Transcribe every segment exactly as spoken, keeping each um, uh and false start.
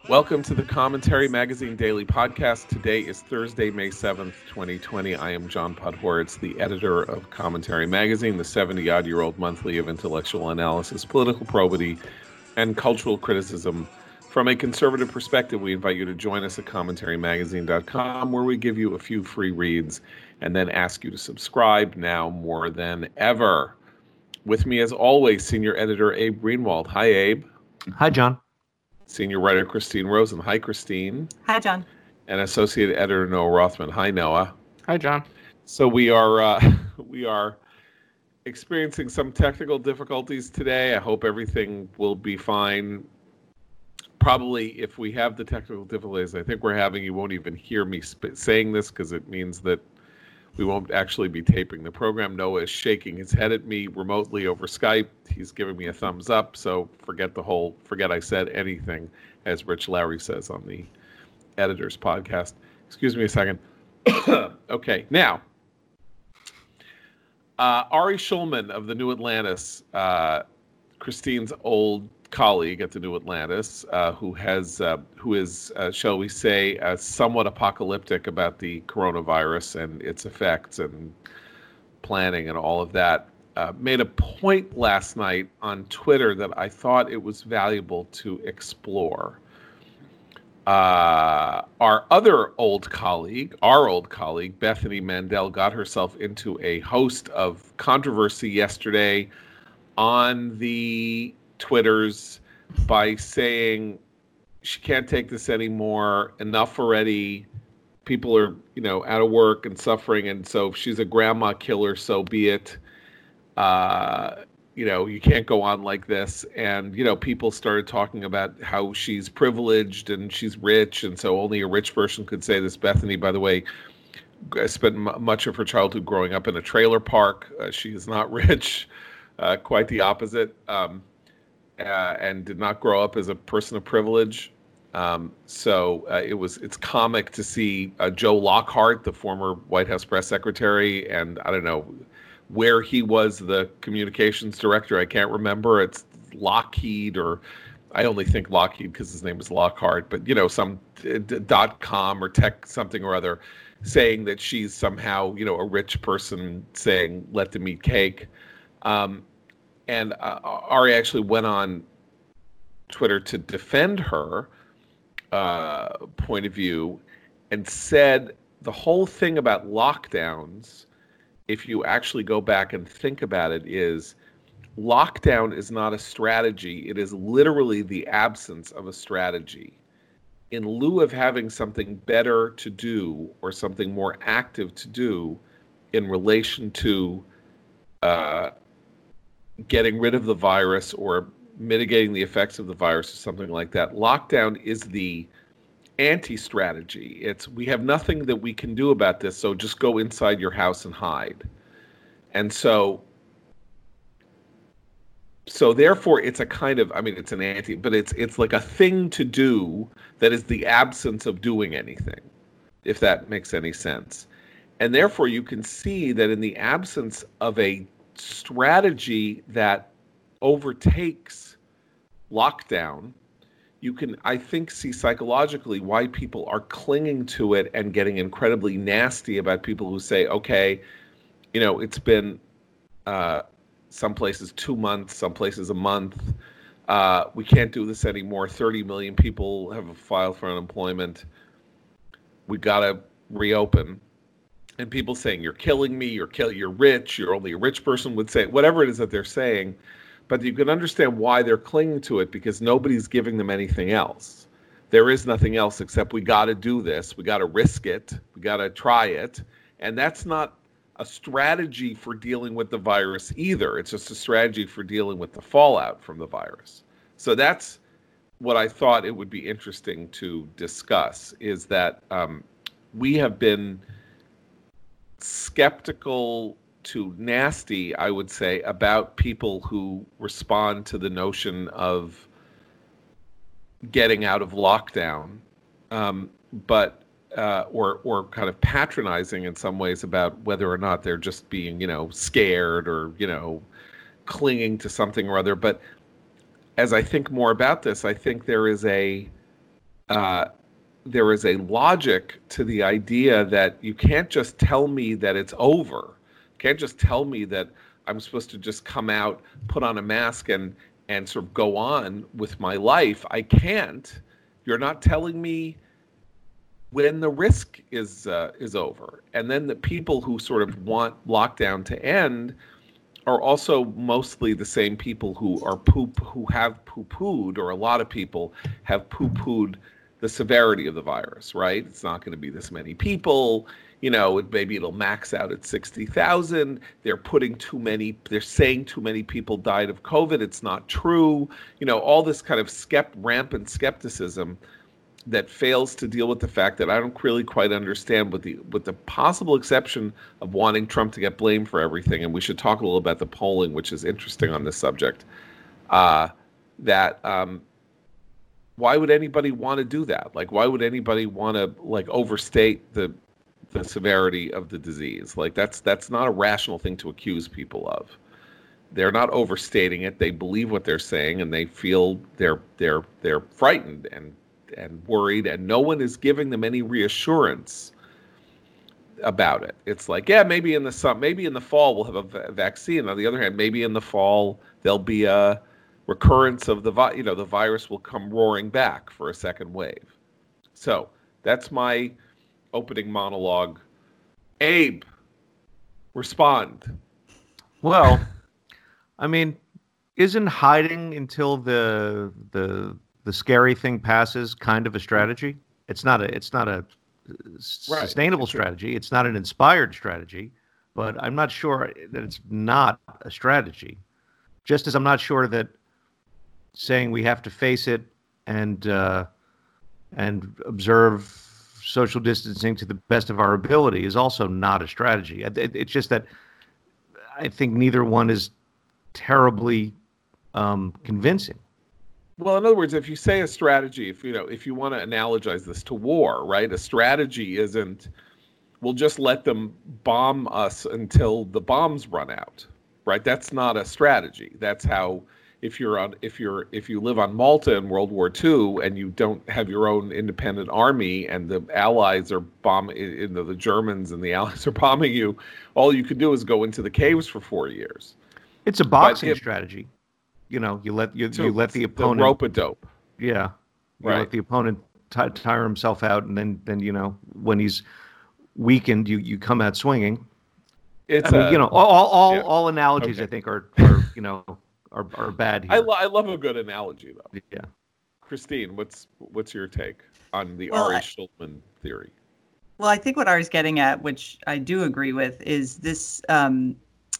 Welcome to the Commentary Magazine Daily Podcast. Today is Thursday, May seventh, twenty twenty. I am John Podhoretz, the editor of Commentary Magazine, the seventy-odd-year-old monthly of intellectual analysis, political probity, and cultural criticism. From a conservative perspective, we invite you to join us at commentary magazine dot com, where we give you a few free reads and then ask you to subscribe now more than ever. With me, as always, senior editor Abe Greenwald. Hi, Abe. Hi, John. Senior writer Christine Rosen. Hi, Christine. Hi, John. And associate editor Noah Rothman. Hi, Noah. Hi, John. So we are uh, we are experiencing some technical difficulties today. I hope everything will be fine. Probably, if we have the technical difficulties I think we're having, you won't even hear me sp- saying this because it means that we won't actually be taping the program. Noah is shaking his head at me remotely over Skype. He's giving me a thumbs up, so forget the whole, forget I said anything, as Rich Lowry says on the editor's podcast. Excuse me a second. Okay, now, uh, Ari Schulman of the New Atlantis, uh, Christine's old colleague at the New Atlantis, uh, who has, uh, who is, uh, shall we say, uh, somewhat apocalyptic about the coronavirus and its effects and planning and all of that, uh, made a point last night on Twitter that I thought it was valuable to explore. Uh, our other old colleague, our old colleague, Bethany Mandel, got herself into a host of controversy yesterday on the Twitters by saying she can't take this anymore, enough already, people are, you know, out of work and suffering, and so if she's a grandma killer, so be it. Uh, you know, you can't go on like this. And, you know, people started talking about how she's privileged and she's rich, and so only a rich person could say this. Bethany, by the way, spent m- much of her childhood growing up in a trailer park. Uh, she is not rich, uh, quite the opposite. Um, Uh, and did not grow up as a person of privilege. Um, so uh, it was it's comic to see uh, Joe Lockhart, the former White House press secretary, and I don't know where he was the communications director. I can't remember. It's Lockheed, or I only think Lockheed because his name is Lockhart, but you know, some uh, dot com or tech something or other, saying that she's somehow, you know, a rich person saying let them eat cake. Um, And uh, Ari actually went on Twitter to defend her uh, point of view and said the whole thing about lockdowns, if you actually go back and think about it, is lockdown is not a strategy. It is literally the absence of a strategy. In lieu of having something better to do or something more active to do in relation to uh, getting rid of the virus or mitigating the effects of the virus or something like that, lockdown is the anti-strategy. It's we have nothing that we can do about this, so just go inside your house and hide. And so, so therefore, it's a kind of, I mean, it's an anti, but it's it's like a thing to do that is the absence of doing anything, if that makes any sense. And therefore, you can see that in the absence of a strategy that overtakes lockdown, you can, I think, see psychologically why people are clinging to it and getting incredibly nasty about people who say, okay, you know, it's been uh, some places two months, some places a month. Uh, we can't do this anymore. thirty million people have filed for unemployment. We got to reopen. And people saying, you're killing me, you're kill, you're rich, you're only a rich person would say, whatever it is that they're saying. But you can understand why they're clinging to it, because nobody's giving them anything else. There is nothing else except we got to do this. We got to risk it. We got to try it. And that's not a strategy for dealing with the virus either. It's just a strategy for dealing with the fallout from the virus. So that's what I thought it would be interesting to discuss, is that um, we have been skeptical to nasty, I would say, about people who respond to the notion of getting out of lockdown, um, but uh, or or kind of patronizing in some ways about whether or not they're just being, you know, scared or, you know, clinging to something or other. But as I think more about this, I think there is a uh, there is a logic to the idea that you can't just tell me that it's over. You can't just tell me that I'm supposed to just come out, put on a mask, and and sort of go on with my life. I can't. You're not telling me when the risk is uh, is over. And then the people who sort of want lockdown to end are also mostly the same people who are poop who have poo-pooed, or a lot of people have poo-pooed the severity of the virus, right? It's not going to be this many people. You know, it, maybe it'll max out at sixty thousand. They're putting too many, they're saying too many people died of COVID. It's not true. You know, all this kind of skept, rampant skepticism that fails to deal with the fact that I don't really quite understand, with the with the possible exception of wanting Trump to get blamed for everything. And we should talk a little about the polling, which is interesting on this subject. Uh, that um, why would anybody want to do that? Like, why would anybody want to like overstate the the severity of the disease? Like, that's that's not a rational thing to accuse people of. They're not overstating it. They believe what they're saying, and they feel they're they're they're frightened and and worried, and no one is giving them any reassurance about it. It's like, yeah, maybe in the summer, maybe in the fall we'll have a v- vaccine. On the other hand, maybe in the fall there'll be a recurrence of the vi- you know the virus will come roaring back for a second wave. So that's my opening monologue. Abe, respond. Well, I mean, isn't hiding until the the the scary thing passes kind of a strategy? It's not a it's not a sustainable right. strategy. It's not an inspired strategy, but I'm not sure that it's not a strategy. Just as I'm not sure that saying we have to face it and uh, and observe social distancing to the best of our ability is also not a strategy. It, it, it's just that I think neither one is terribly um, convincing. Well, in other words, if you say a strategy, if you know, if you want to analogize this to war, right? A strategy isn't, we'll just let them bomb us until the bombs run out, right? That's not a strategy. That's how, if you're on, if you're, if you live on Malta in World War Two and you don't have your own independent army and the Allies are bombing, you know, the Germans and the Allies are bombing you, all you can do is go into the caves for four years. It's a boxing if, strategy. You know, you let you, you let the opponent the rope a dope. Yeah, you right. let the opponent t- tire himself out, and then, then you know when he's weakened, you, you come out swinging. It's I mean, a, you know all all, yeah. all analogies okay. I think are, are you know are are bad here. I, lo- I love a good analogy though. Yeah, Christine, what's what's your take on the well, Ari I, Schulman theory? Well, I think what Ari's getting at, which I do agree with, is this. Um,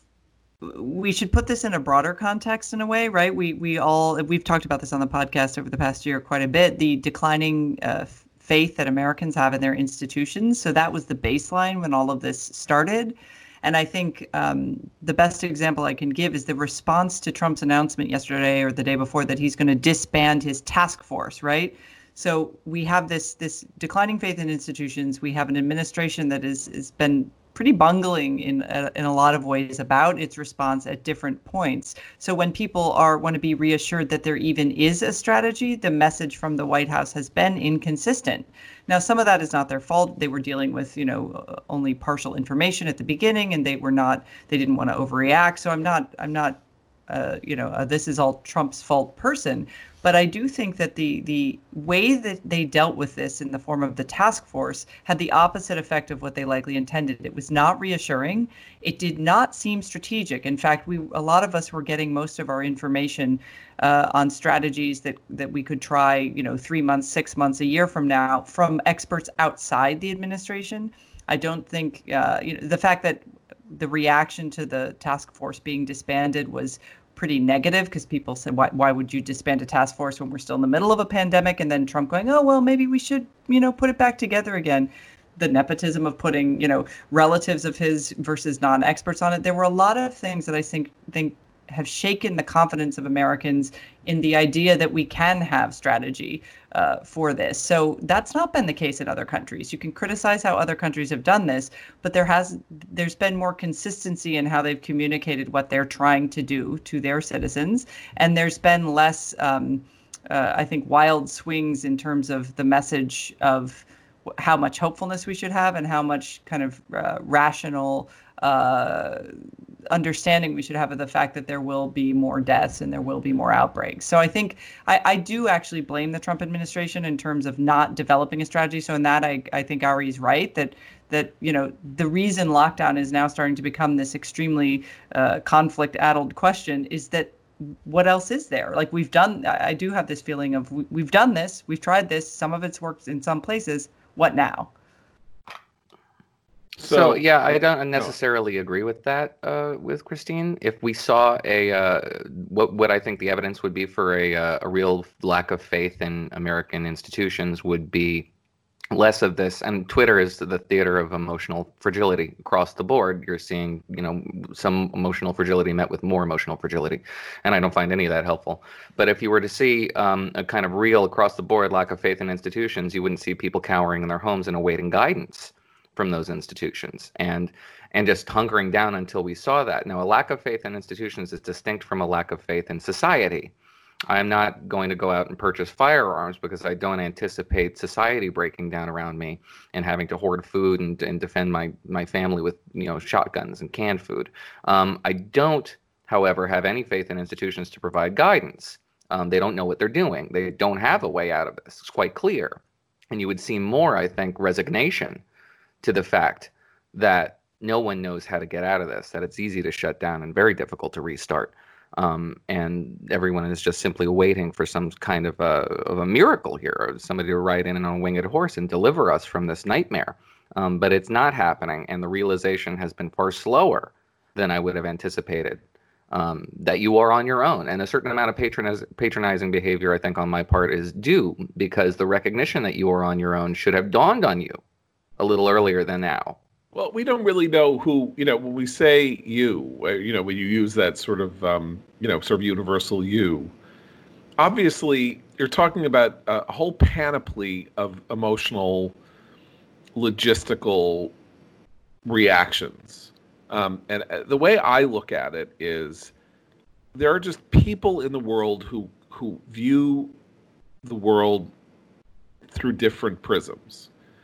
we should put this in a broader context in a way, right? We we all, we've talked about this on the podcast over the past year quite a bit, the declining uh, faith that Americans have in their institutions. So that was the baseline when all of this started. And I think um, the best example I can give is the response to Trump's announcement yesterday or the day before that he's going to disband his task force, right? So we have this this declining faith in institutions. We have an administration that is has been pretty bungling in a, in a lot of ways about its response at different points. So when people are want to be reassured that there even is a strategy, the message from the White House has been inconsistent. Now, some of that is not their fault. They were dealing with, you know, only partial information at the beginning, and they were not, they didn't want to overreact. So I'm not, I'm not, uh, you know, uh, this is all Trump's fault person. But I do think that the the way that they dealt with this in the form of the task force had the opposite effect of what they likely intended. It was not reassuring. It did not seem strategic. In fact, we a lot of us were getting most of our information uh, on strategies that that we could try, you know, three months, six months, a year from now, from experts outside the administration. I don't think uh, you know the fact that the reaction to the task force being disbanded was pretty negative, because people said, why, why would you disband a task force when we're still in the middle of a pandemic? And then Trump going, oh, well, maybe we should, you know, put it back together again. The nepotism of putting, you know, relatives of his versus non-experts on it. There were a lot of things that I think think have shaken the confidence of Americans in the idea that we can have strategy uh, for this. So that's not been the case in other countries. You can criticize how other countries have done this, but there has there's been more consistency in how they've communicated what they're trying to do to their citizens, and there's been less um, uh, I think, wild swings in terms of the message of how much hopefulness we should have and how much kind of uh, rational uh, understanding we should have of the fact that there will be more deaths and there will be more outbreaks. So I think I, I do actually blame the Trump administration in terms of not developing a strategy. So in that, I, I think Ari's right that that, you know, the reason lockdown is now starting to become this extremely uh, conflict-addled question is that what else is there? Like we've done, I do have this feeling of we, we've done this, we've tried this, some of it's worked in some places. What now? So, so yeah, I don't necessarily no. agree with that uh, with Christine. If we saw a uh, what what I think the evidence would be for a uh, a real lack of faith in American institutions would be less of this, and Twitter is the theater of emotional fragility across the board. You're seeing, you know, some emotional fragility met with more emotional fragility, and I don't find any of that helpful. But if you were to see um, a kind of real across the board lack of faith in institutions, you wouldn't see people cowering in their homes and awaiting guidance from those institutions and and just hunkering down until we saw that. Now, a lack of faith in institutions is distinct from a lack of faith in society. I'm not going to go out and purchase firearms because I don't anticipate society breaking down around me and having to hoard food and, and defend my, my family with, you know, shotguns and canned food. Um, I don't, however, have any faith in institutions to provide guidance. Um, they don't know what they're doing. They don't have a way out of this. It's quite clear. And you would see more, I think, resignation to the fact that no one knows how to get out of this, that it's easy to shut down and very difficult to restart. Um, and everyone is just simply waiting for some kind of a, of a miracle here, or somebody to ride in on a winged horse and deliver us from this nightmare. Um, but it's not happening, and the realization has been far slower than I would have anticipated, um, that you are on your own. And a certain amount of patroniz- patronizing behavior, I think, on my part is due, because the recognition that you are on your own should have dawned on you a little earlier than now. Well, we don't really know who, you know, when we say you, you know, when you use that sort of, um, you know, sort of universal you, obviously you're talking about a whole panoply of emotional, logistical reactions. Um, and the way I look at it is there are just people in the world who, who view the world through different prisms.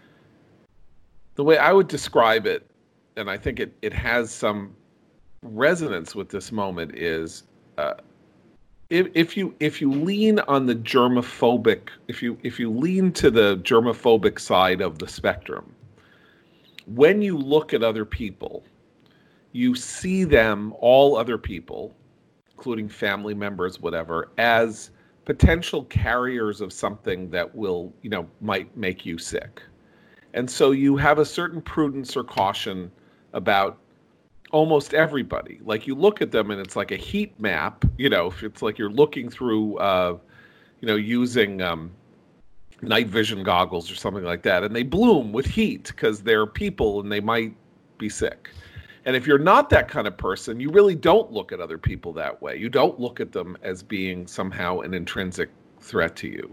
The way I would describe it, and I think it, it has some resonance with this moment, is uh, if, if you if you lean on the germophobic, if you if you lean to the germophobic side of the spectrum, when you look at other people, you see them, all other people, including family members, whatever, as potential carriers of something that will, you know, might make you sick. And so you have a certain prudence or caution about almost everybody. Like you look at them and it's like a heat map, you know, it's like you're looking through, uh, you know, using um, night vision goggles or something like that. And they bloom with heat because they're people and they might be sick. And if you're not that kind of person, you really don't look at other people that way. You don't look at them as being somehow an intrinsic threat to you.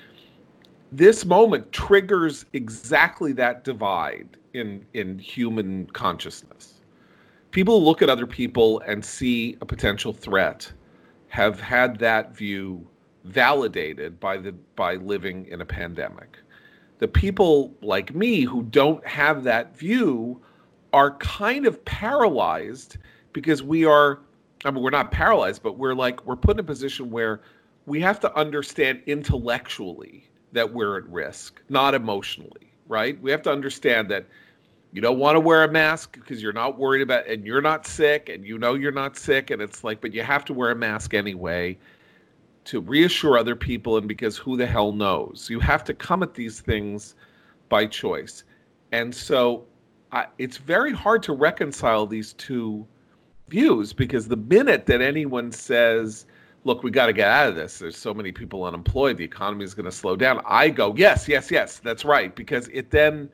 This moment triggers exactly that divide in, in human consciousness. People who look at other people and see a potential threat have had that view validated by the by living in a pandemic. The people like me who don't have that view are kind of paralyzed because we are, I mean, we're not paralyzed, but we're like, we're put in a position where we have to understand intellectually that we're at risk, not emotionally, right? We have to understand that you don't want to wear a mask because you're not worried about, and you're not sick, and you know you're not sick, and it's like, but you have to wear a mask anyway to reassure other people, and because who the hell knows? You have to come at these things by choice. And so I, it's very hard to reconcile these two views, because the minute that anyone says, look, we got to get out of this, there's so many people unemployed, the economy is going to slow down, I go, yes, yes, yes, that's right. Because it then,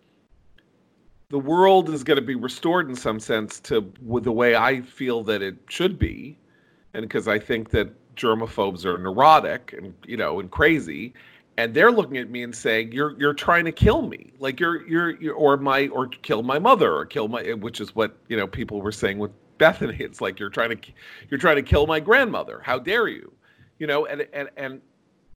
the world is going to be restored in some sense to with the way I feel that it should be. And because I think that germaphobes are neurotic and, you know, and crazy. And they're looking at me and saying, you're you're trying to kill me. Like you're, you're, you're or my, or kill my mother or kill my, which is what, you know, people were saying with Bethany. It's like you're trying to you're trying to kill my grandmother. How dare you? You know, and and and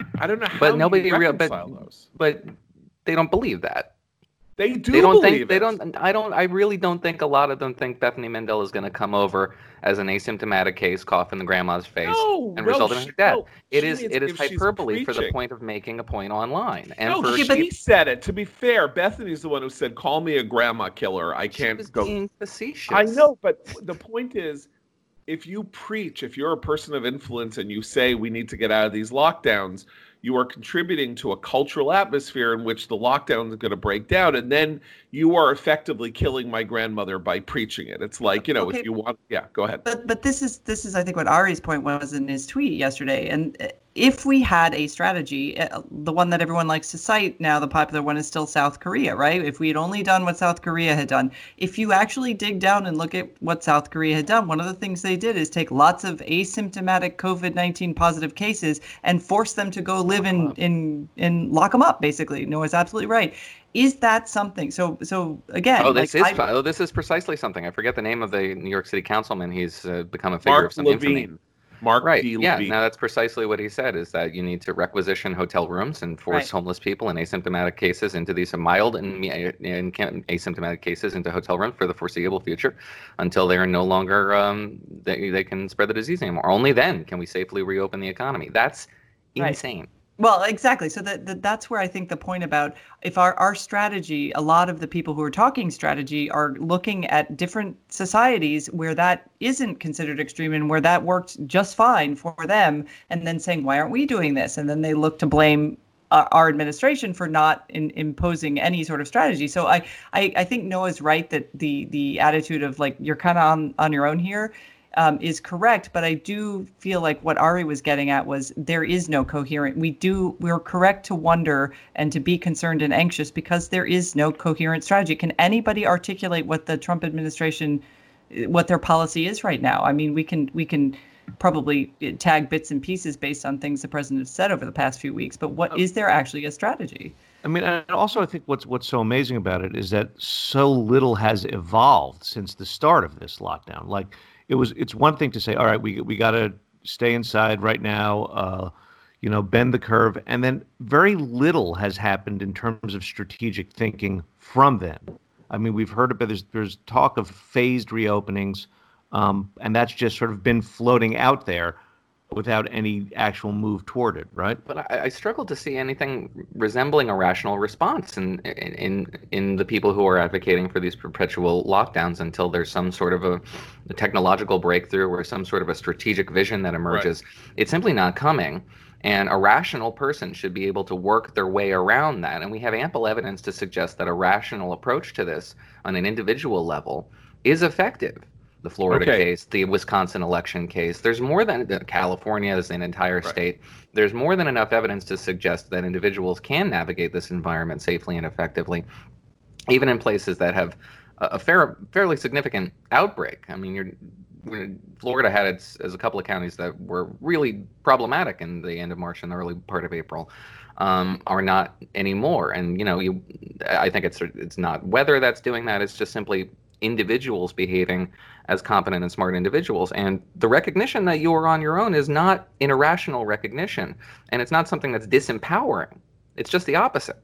I don't know how but nobody you real, reconcile but, those. But they don't believe that. They do they don't believe think it. they don't I don't I really don't think a lot of them think Bethany Mandel is going to come over as an asymptomatic case, cough in the grandma's face, No, and no, result in she- her death. no, it she is means it is if she's hyperbole for the preaching. point of making a point online. And No, for she but- said it. To be fair, Bethany's the one who said, "Call me a grandma killer. I she can't was go." being facetious. I know, but the point is, if you preach, if you're a person of influence and you say we need to get out of these lockdowns, you are contributing to a cultural atmosphere in which the lockdown is going to break down, and then you are effectively killing my grandmother by preaching it. It's like, you know, Okay. if you want, yeah, go ahead. But but this is this is I think what Ari's point was in his tweet yesterday. And if we had a strategy, uh, the one that everyone likes to cite now, the popular one is still South Korea, right? If we had only done what South Korea had done, if you actually dig down and look at what South Korea had done, one of the things they did is take lots of asymptomatic COVID nineteen positive cases and force them to go live in in and lock them up. Basically, Noah's absolutely right. Is that something? So, so again, Oh, this like, is I, oh, this is precisely something. I forget the name of the New York City councilman. He's uh, become a figure Mark of some infamy. Levine. Mark Right. D. Yeah. Levine. Now that's precisely what he said: is that you need to requisition hotel rooms and force Right. homeless people and asymptomatic cases into these mild and, and asymptomatic cases into hotel rooms for the foreseeable future, until they are no longer um, they they can spread the disease anymore. Only then can we safely reopen the economy. That's Right. insane. Well, exactly. So that, that that's where I think the point about if our, our strategy, a lot of the people who are talking strategy are looking at different societies where that isn't considered extreme and where that worked just fine for them, and then saying, why aren't we doing this? And then they look to blame uh, our administration for not in, imposing any sort of strategy. So I, I, I think Noah's right that the the attitude of like, you're kind of on, on your own here. Um, is correct, but I do feel like what Ari was getting at was there is no coherent. We do we're correct to wonder and to be concerned and anxious because there is no coherent strategy. Can anybody articulate what the Trump administration, what their policy is right now? I mean, we can we can probably tag bits and pieces based on things the president has said over the past few weeks, but what is there actually a strategy? I mean, and also I think what's what's so amazing about it is that so little has evolved since the start of this lockdown. Like. It was. It's one thing to say, all right, we we got to stay inside right now, uh, you know, bend the curve, and then very little has happened in terms of strategic thinking from then. I mean, we've heard about there's there's talk of phased reopenings, um, and that's just sort of been floating out there without any actual move toward it, right? But I, I struggle to see anything resembling a rational response in, in in in the people who are advocating for these perpetual lockdowns until there's some sort of a, a technological breakthrough or some sort of a strategic vision that emerges. Right. It's simply not coming. And a rational person should be able to work their way around that. And we have ample evidence to suggest that a rational approach to this on an individual level is effective. The Florida okay. case, the Wisconsin election case. There's more than California is an entire right. state. There's more than enough evidence to suggest that individuals can navigate this environment safely and effectively, even in places that have a fair, fairly significant outbreak. I mean, you're, Florida had its as a couple of counties that were really problematic in the end of March and the early part of April. Um, are not anymore. And you know, you, I think it's it's not weather that's doing that. It's just simply individuals behaving as competent and smart individuals. And the recognition that you are on your own is not an irrational recognition. And it's not something that's disempowering. It's just the opposite.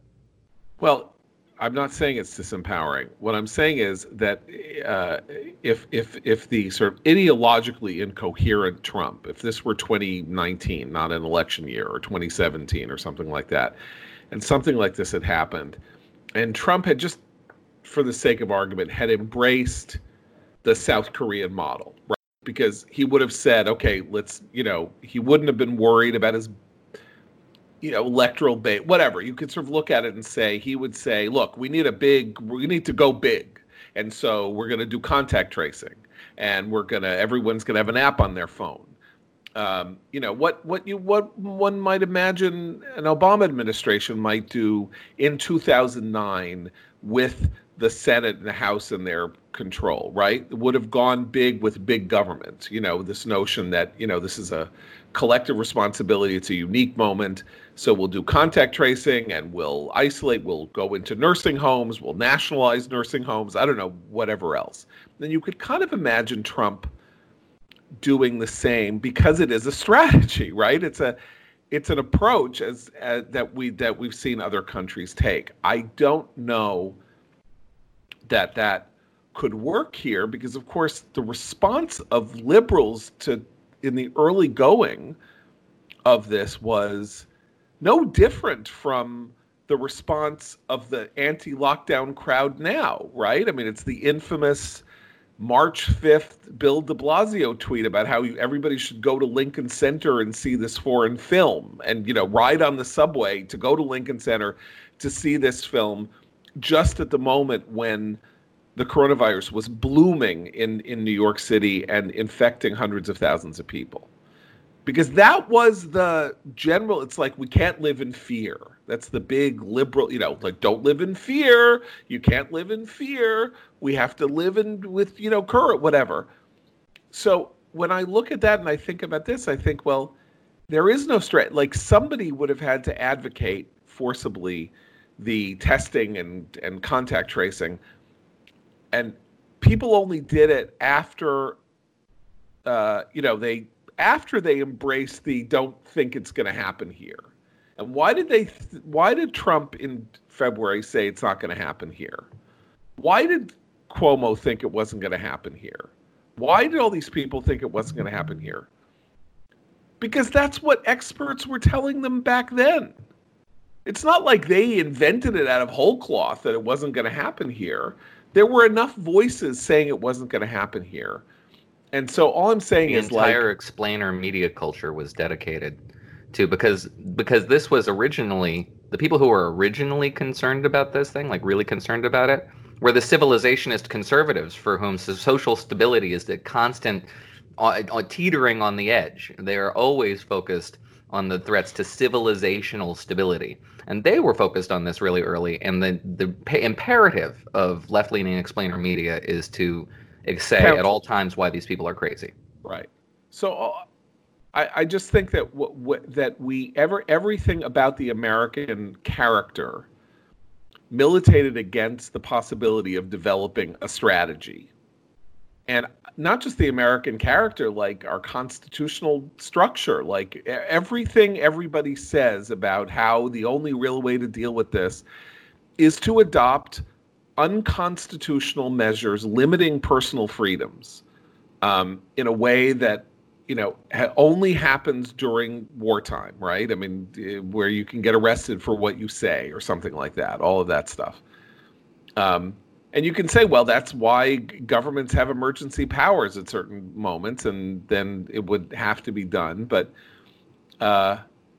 Well, I'm not saying it's disempowering. What I'm saying is that uh, if if if the sort of ideologically incoherent Trump, if this were twenty nineteen, not an election year, or twenty seventeen or something like that, and something like this had happened, and Trump had just, for the sake of argument, had embraced the South Korean model, right? Because he would have said, okay, let's, you know, he wouldn't have been worried about his, you know, electoral base, whatever. You could sort of look at it and say, he would say, look, we need a big, we need to go big. And so we're going to do contact tracing, and we're going to, everyone's going to have an app on their phone. Um, you know, what, what you, what one might imagine an Obama administration might do in two thousand nine with the Senate and the House in their control, right? Would have gone big with big government. You know, this notion that, you know, this is a collective responsibility. It's a unique moment. So we'll do contact tracing and we'll isolate. We'll go into nursing homes. We'll nationalize nursing homes. I don't know, whatever else. Then you could kind of imagine Trump doing the same because it is a strategy, right? It's a, it's an approach as, as that we that we've seen other countries take. I don't know that that could work here because, of course, the response of liberals to in the early going of this was no different from the response of the anti-lockdown crowd now, right? I mean, it's the infamous March fifth Bill de Blasio tweet about how everybody should go to Lincoln Center and see this foreign film and, you know, ride on the subway to go to Lincoln Center to see this film just at the moment when the coronavirus was blooming in, in New York City and infecting hundreds of thousands of people. Because that was the general, it's like, we can't live in fear. That's the big liberal, you know, like, don't live in fear. You can't live in fear. We have to live in with, you know, current, whatever. So when I look at that and I think about this, I think, well, there is no strat. Like, somebody would have had to advocate forcibly the testing and, and contact tracing. And people only did it after, uh, you know, they, after they embraced the don't think it's going to happen here. And why did they, th- why did Trump in February say it's not going to happen here? Why did Cuomo think it wasn't going to happen here? Why did all these people think it wasn't going to happen here? Because that's what experts were telling them back then. It's not like they invented it out of whole cloth that it wasn't going to happen here. There were enough voices saying it wasn't going to happen here. And so all I'm saying the is entire like... entire explainer media culture was dedicated to, because because this was originally, the people who were originally concerned about this thing, like really concerned about it, were the civilizationist conservatives for whom social stability is the constant uh, uh, teetering on the edge. They are always focused on the threats to civilizational stability. And they were focused on this really early. And the, the pa- imperative of left-leaning explainer media is to say Count. at all times why these people are crazy. Right. So uh, I, I just think that w- w- that we ever everything about the American character militated against the possibility of developing a strategy. And not just the American character, like our constitutional structure, like everything everybody says about how the only real way to deal with this is to adopt unconstitutional measures limiting personal freedoms um, in a way that, you know, ha- only happens during wartime, right? I mean, where you can get arrested for what you say or something like that, all of that stuff. Um, and you can say, well, that's why governments have emergency powers at certain moments, and then it would have to be done. But uh,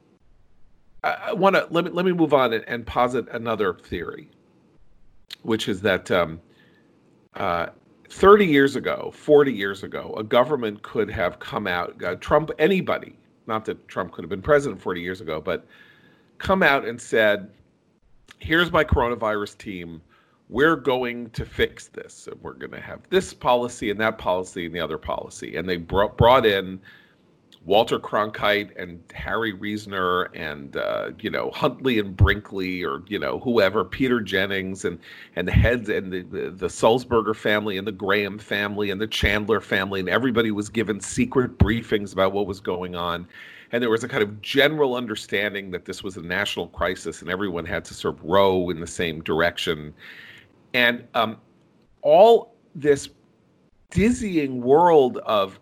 I, I want to let me let me move on and, and posit another theory, which is that um, uh, thirty years ago, forty years ago, a government could have come out, uh, Trump, anybody, not that Trump could have been president forty years ago, but come out and said, here's my coronavirus team. We're going to fix this. And we're going to have this policy and that policy and the other policy. And they brought, brought in Walter Cronkite and Harry Reasoner and, uh, you know, Huntley and Brinkley, or, you know, whoever, Peter Jennings, and, and the heads and the, the, the Sulzberger family and the Graham family and the Chandler family. And everybody was given secret briefings about what was going on. And there was a kind of general understanding that this was a national crisis and everyone had to sort of row in the same direction. And um, all this dizzying world of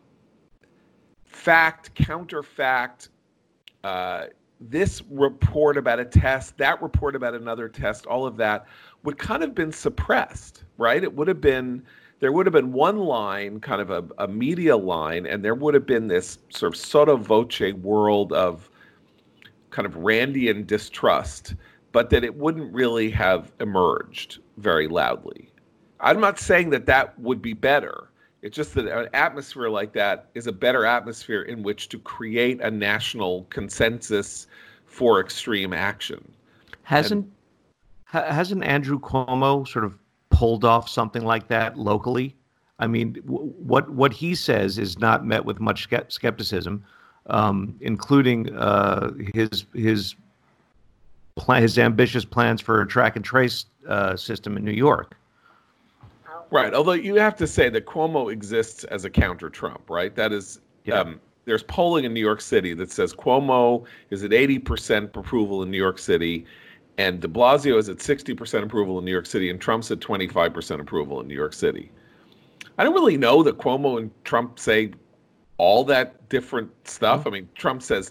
fact, counterfact, uh, this report about a test, that report about another test, all of that would kind of been suppressed, right? It would have been, there would have been one line, kind of a, a media line, and there would have been this sort of sotto voce world of kind of Randian distrust, but that it wouldn't really have emerged very loudly. I'm not saying that that would be better. It's just that an atmosphere like that is a better atmosphere in which to create a national consensus for extreme action. Hasn't and, ha- hasn't Andrew Cuomo sort of pulled off something like that locally? I mean, w- what what he says is not met with much ske- skepticism, um, including uh, his his plan, his ambitious plans for a track and trace uh, system in New York. Right. Although you have to say that Cuomo exists as a counter-Trump, right? That is, yeah. um, there's polling in New York City that says Cuomo is at eighty percent approval in New York City, and de Blasio is at sixty percent approval in New York City, and Trump's at twenty-five percent approval in New York City. I don't really know that Cuomo and Trump say all that different stuff. Mm-hmm. I mean, Trump says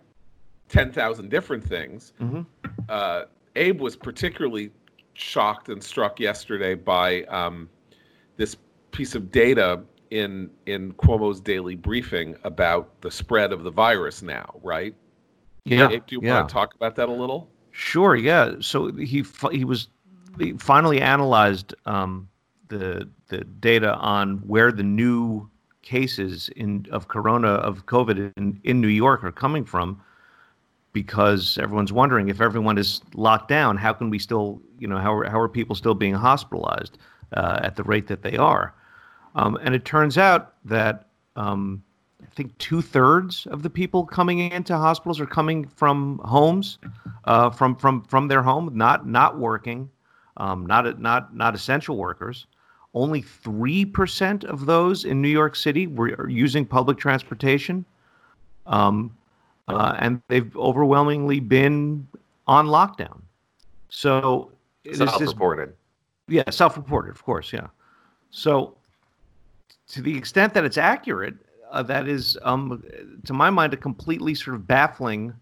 ten thousand different things. Mm-hmm. Uh, Abe was particularly shocked and struck yesterday by um, this piece of data in in Cuomo's daily briefing about the spread of the virus now, right? Yeah. Abe, do you yeah. want to talk about that a little? Sure. Yeah. So he he was he finally analyzed um, the the data on where the new cases in of corona of COVID in, in New York are coming from, because everyone's wondering, if everyone is locked down, how can we still, you know, how are, how are people still being hospitalized uh, at the rate that they are? Um, and it turns out that um, I think two thirds of the people coming into hospitals are coming from homes, uh, from from from their home, not not working, um, not not not essential workers. Only three percent of those in New York City were using public transportation. Um, Uh, and they've overwhelmingly been on lockdown. So it self-reported. Is this, yeah, self-reported, of course, yeah. So to the extent that it's accurate, uh, that is, um, to my mind, a completely sort of baffling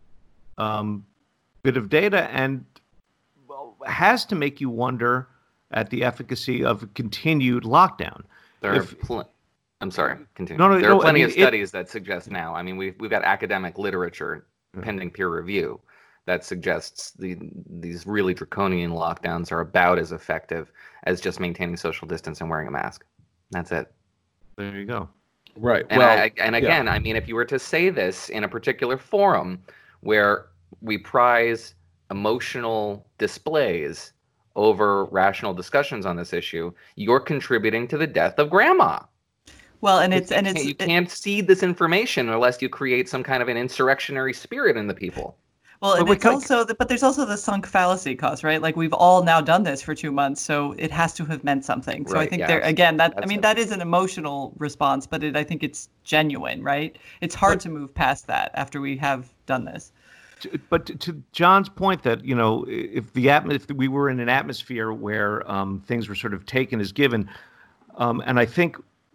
um, bit of data, and well, has to make you wonder at the efficacy of continued lockdown. There if, are pl- I'm sorry, continue. No, no, there no, are plenty I mean, of studies it, that suggest now. I mean, we've we've got academic literature pending peer review that suggests the these really draconian lockdowns are about as effective as just maintaining social distance and wearing a mask. That's it. There you go. Right. And well, I, and again, yeah. I mean, if you were to say this in a particular forum where we prize emotional displays over rational discussions on this issue, you're contributing to the death of grandma. Well, and it's you and can't, it's you can't seed this information unless you create some kind of an insurrectionary spirit in the people. Well, and but it's also the, but there's also the sunk fallacy cost, right? Like, we've all now done this for two months, so it has to have meant something. So right, I think yeah, there again, that I mean, it. that is an emotional response, but it, I think it's genuine, right? It's hard but, to move past that after we have done this. But to, to John's point, that, you know, if the atm- if we were in an atmosphere where um, things were sort of taken as given, um, and I think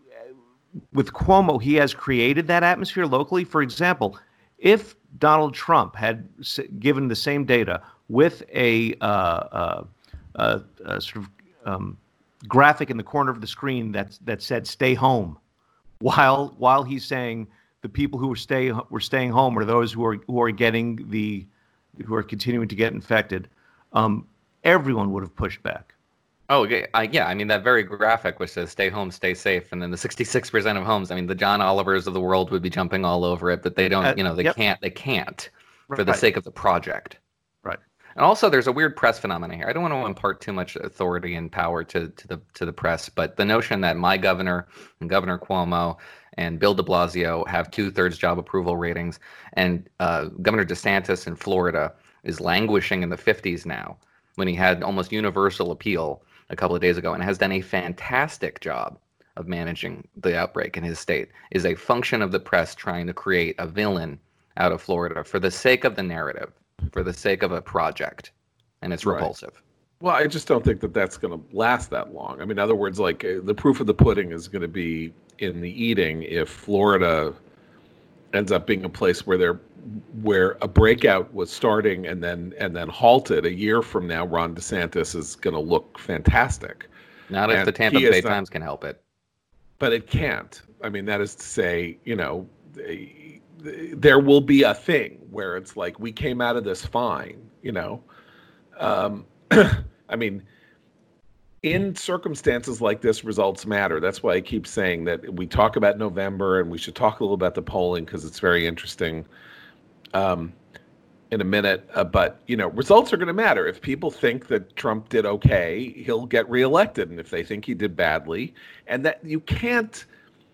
with Cuomo, he has created that atmosphere locally. For example, if Donald Trump had given the same data with a, uh, uh, uh, uh, sort of um, graphic in the corner of the screen that that said "Stay home," while while he's saying the people who were stay were staying home are those who are who are getting the who are continuing to get infected, um, everyone would have pushed back. Oh, yeah, uh, yeah. I mean, that very graphic which says "Stay home, stay safe," and then the sixty-six percent of homes. I mean, the John Olivers of the world would be jumping all over it, but they don't. Uh, you know, they yep. can't. They can't right. for the sake of the project. Right. And also, there's a weird press phenomenon here. I don't want to impart too much authority and power to to the to the press, but the notion that my governor and Governor Cuomo and Bill de Blasio have two-thirds job approval ratings, and uh, Governor DeSantis in Florida is languishing in the fifties now, when he had almost universal appeal a couple of days ago and has done a fantastic job of managing the outbreak in his state, is a function of the press trying to create a villain out of Florida for the sake of the narrative, for the sake of a project, and it's right. repulsive. Well, I just don't think that that's going to last that long. I mean, in other words, like uh, the proof of the pudding is going to be in the eating if Florida ends up being a place where they're where a breakout was starting and then and then halted. A year from now, Ron DeSantis is going to look fantastic. Not if and the Tampa Bay not, Times can help it. But it can't. I mean, that is to say, you know, they, they, there will be a thing where it's like, we came out of this fine, you know. Um, I mean, in circumstances like this, results matter. That's why I keep saying that we talk about November, and we should talk a little about the polling because it's very interesting um, in a minute. Uh, but, you know, results are going to matter. If people think that Trump did okay, he'll get reelected. And if they think he did badly, and that you can't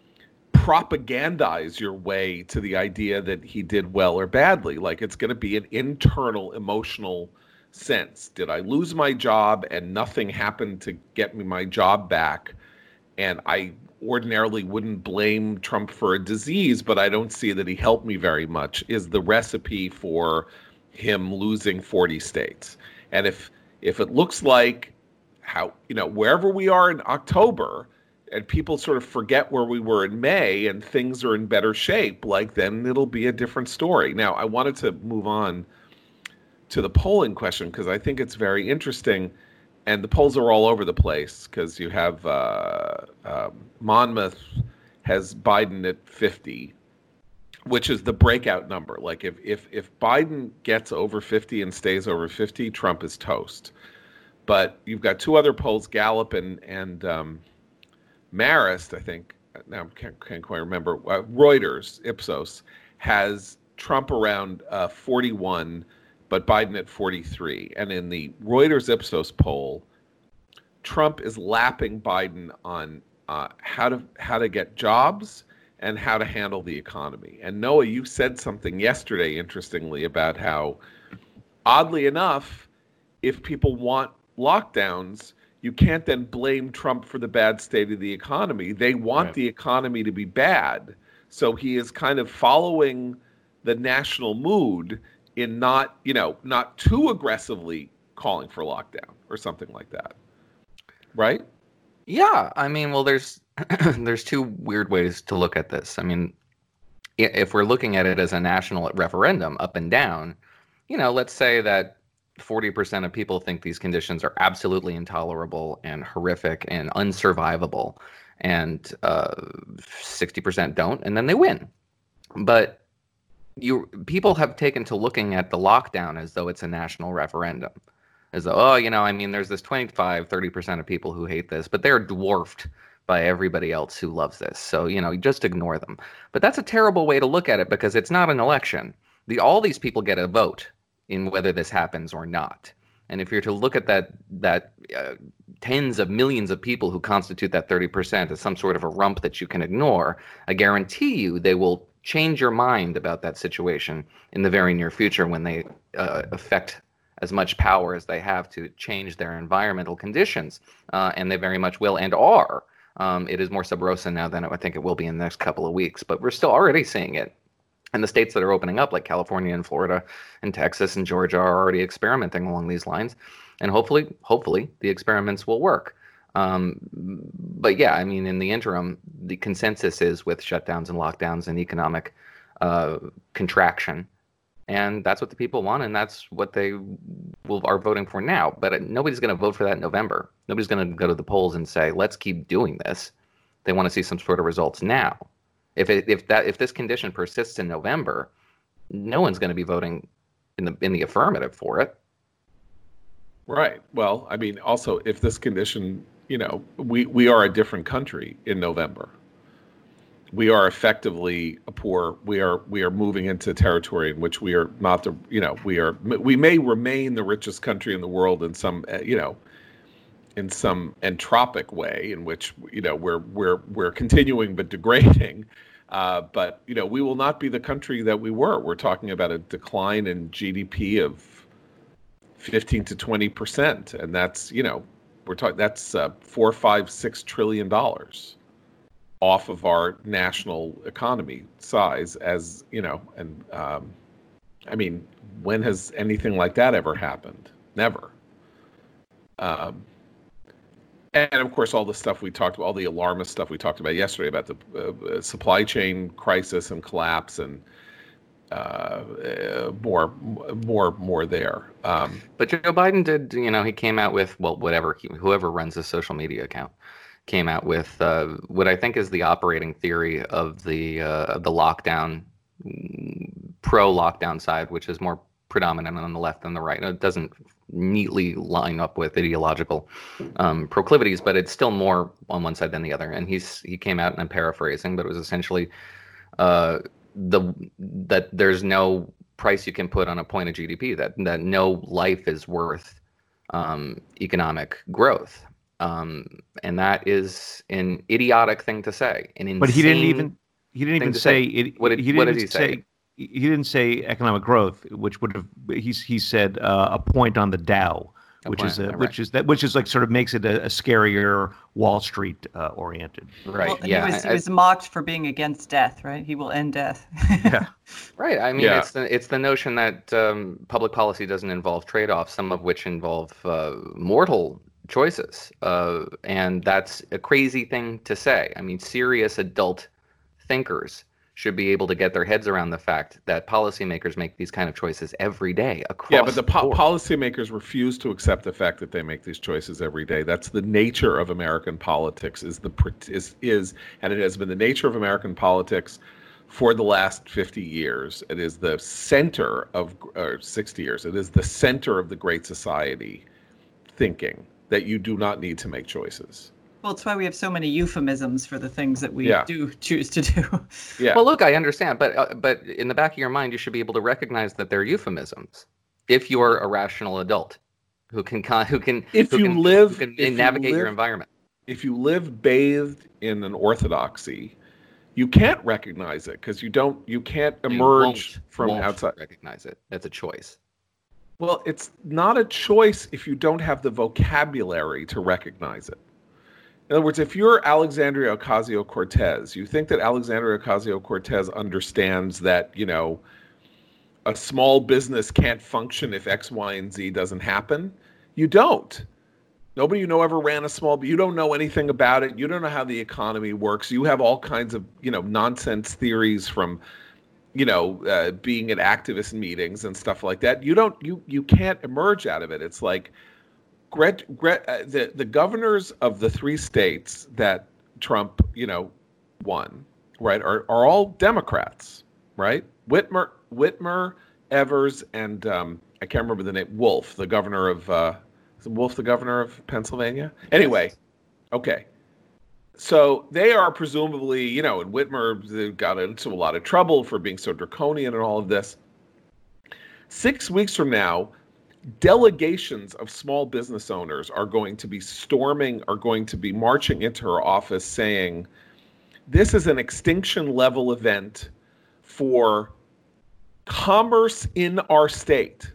propagandize your way to the idea that he did well or badly. Like, it's going to be an internal emotional sense. Did I lose my job and nothing happened to get me my job back, and I ordinarily wouldn't blame Trump for a disease, but I don't see that he helped me very much, is the recipe for him losing forty states. And if if it looks like how, you know, wherever we are in October and people sort of forget where we were in May and things are in better shape, like then it'll be a different story. Now, I wanted to move on to the polling question because I think it's very interesting. And the polls are all over the place because you have uh, uh, Monmouth has Biden at fifty, which is the breakout number. Like if if if Biden gets over fifty and stays over fifty, Trump is toast. But you've got two other polls, Gallup and and um, Marist, I think. Now I can't, can't quite remember. Uh, Reuters, Ipsos has Trump around uh, forty-one. But Biden at forty-three. And in the Reuters Ipsos poll, Trump is lapping Biden on uh, how to how to get jobs and how to handle the economy. And Noah, you said something yesterday, interestingly, about how, oddly enough, if people want lockdowns, you can't then blame Trump for the bad state of the economy. They want right. the economy to be bad. So he is kind of following the national mood in not, you know, not too aggressively calling for lockdown or something like that. Right? Yeah. I mean, well, there's there's two weird ways to look at this. I mean, if we're looking at it as a national referendum up and down, you know, let's say that forty percent of people think these conditions are absolutely intolerable and horrific and unsurvivable, and uh, sixty percent don't, and then they win. But You people have taken to looking at the lockdown as though it's a national referendum, as though, oh, you know, I mean, there's this twenty-five, thirty percent of people who hate this, but they're dwarfed by everybody else who loves this. So, you know, just ignore them. But that's a terrible way to look at it because it's not an election. The all these people get a vote in whether this happens or not. And if you're to look at that that uh, tens of millions of people who constitute that thirty percent as some sort of a rump that you can ignore, I guarantee you they will change your mind about that situation in the very near future when they uh, affect as much power as they have to change their environmental conditions. Uh, and they very much will and are. Um, it is more sub rosa now than I think it will be in the next couple of weeks, but we're still already seeing it. And the states that are opening up, like California and Florida and Texas and Georgia, are already experimenting along these lines. And hopefully, hopefully the experiments will work. Um, but yeah, I mean, in the interim, the consensus is with shutdowns and lockdowns and economic uh, contraction. And that's what the people want, and that's what they will, are voting for now. But nobody's going to vote for that in November. Nobody's going to go to the polls and say, let's keep doing this. They want to see some sort of results now. If it, if that if this condition persists in November, no one's going to be voting in the in the affirmative for it. Right. Well, I mean, also, if this condition, you know, we, we are a different country in November. We are effectively a poor, we are we are moving into territory in which we are not the, you know, we are, we may remain the richest country in the world in some, uh, you know, in some entropic way in which, you know, we're, we're, we're continuing but degrading. Uh, but, you know, we will not be the country that we were. We're talking about a decline in G D P of fifteen to twenty percent. And that's, you know, we're talking, that's uh, four, five, six trillion dollars off of our national economy size, as you know. And um, I mean, when has anything like that ever happened? Never. Um, and of course, all the stuff we talked about, all the alarmist stuff we talked about yesterday about the uh, supply chain crisis and collapse, and uh, uh, more, more, more there. Um, but Joe Biden did, you know, he came out with, well, whatever, he, whoever runs his social media account came out with uh, what I think is the operating theory of the uh, the lockdown, pro-lockdown side, which is more predominant on the left than the right. It doesn't neatly line up with ideological um, proclivities, but it's still more on one side than the other. And he's he came out, and I'm paraphrasing, but it was essentially uh, the that there's no price you can put on a point of G D P, that that no life is worth um, economic growth. Um, and that is an idiotic thing to say. An but he didn't even he didn't even say, say it. What did, he didn't what did he say? say? He didn't say economic growth, which would have. He's he said uh, a point on the Dow, which plan, is a, right. which is that which is like sort of makes it a, a scarier Wall Street uh, oriented. Right. Well, yeah. He was, he I- was mocked for being against death, right? He will end death. Yeah. Right. I mean, Yeah. it's the it's the notion that um, public policy doesn't involve trade-offs, some of which involve uh, mortal choices, uh, and that's a crazy thing to say. I mean, serious adult thinkers should be able to get their heads around the fact that policymakers make these kind of choices every day across. Yeah, but the po- board. policymakers refuse to accept the fact that they make these choices every day. That's the nature of American politics. Is the pr- is is and it has been the nature of American politics for the last fifty years. It is the center of or sixty years. It is the center of the Great Society thinking that you do not need to make choices. Well, it's why we have so many euphemisms for the things that we Yeah. do choose to do. Yeah. Well, look, I understand, but uh, but in the back of your mind, you should be able to recognize that they're euphemisms. If you're a rational adult who can con- who can If who you can, live- who can if you navigate your live- environment. if you live bathed in an orthodoxy, you can't recognize it because you don't you can't You emerge won't- from won't outside. recognize it. That's a choice. Well, it's not a choice if you don't have the vocabulary to recognize it. In other words, if you're Alexandria Ocasio-Cortez, you think that Alexandria Ocasio-Cortez understands that, you know, a small business can't function if X, Y, and Z doesn't happen. You don't. Nobody you know ever ran a small, you don't know anything about it. You don't know how the economy works. You have all kinds of, you know, nonsense theories from, you know, uh, being at activist meetings and stuff like that. You don't, you, you can't emerge out of it. It's like, Gret, Gret, uh, the, the governors of the three states that Trump, you know, won, right, are, are all Democrats, right? Whitmer, Whitmer, Evers, and um, I can't remember the name, Wolf, the governor of, uh, is Wolf the governor of Pennsylvania? Anyway, okay. So they are presumably, you know, and Whitmer they got into a lot of trouble for being so draconian and all of this. Six weeks from now, delegations of small business owners are going to be storming, are going to be marching into her office saying, this is an extinction level event for commerce in our state.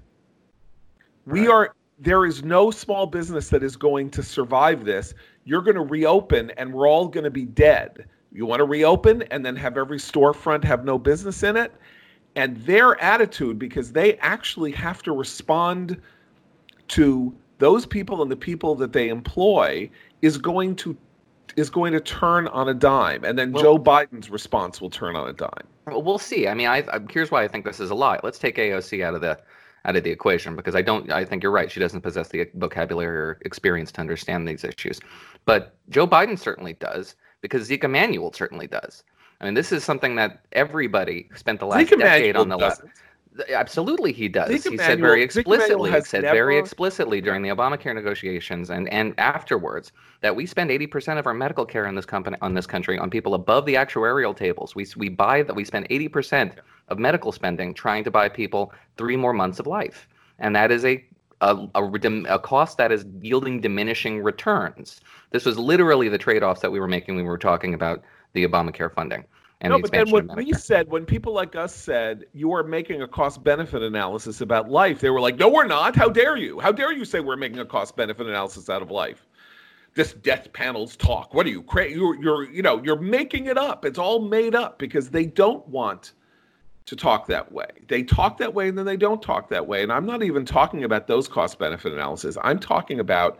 We are, there is no small business that is going to survive this. You're going to reopen and we're all going to be dead. You want to reopen and then have every storefront have no business in it? And their attitude, because they actually have to respond to those people and the people that they employ, is going to is going to turn on a dime. And then Well- Joe Biden's response will turn on a dime. Well, we'll see. I mean, I, I here's why I think this is a lie. Let's take A O C out of the out of the equation because I don't. I think you're right. She doesn't possess the vocabulary or experience to understand these issues, but Joe Biden certainly does because Zeke Emanuel certainly does. I mean, this is something that everybody spent the last Zeke decade Emanuel on the left. doesn't. Absolutely, he does. Zeke he said Emanuel- very Zeke Emanuel explicitly. has Said very never- explicitly during the Obamacare negotiations and and afterwards that we spend eighty percent of our medical care in this company on this country on people above the actuarial tables. We we buy that we spend eighty percent of medical spending trying to buy people three more months of life, and that is a a, a, a cost that is yielding diminishing returns. This was literally the trade-offs that we were making when we were talking about the Obamacare funding. And No, the but then expansion when of we Medicare. said, when people like us said, you are making a cost-benefit analysis about life, they were like, no, we're not. How dare you? How dare you say we're making a cost-benefit analysis out of life? This death panel's talk. What are you crazy? You're, you're, you know, you're making it up. It's all made up because they don't want to talk that way. They talk that way and then they don't talk that way. And I'm not even talking about those cost-benefit analysis. I'm talking about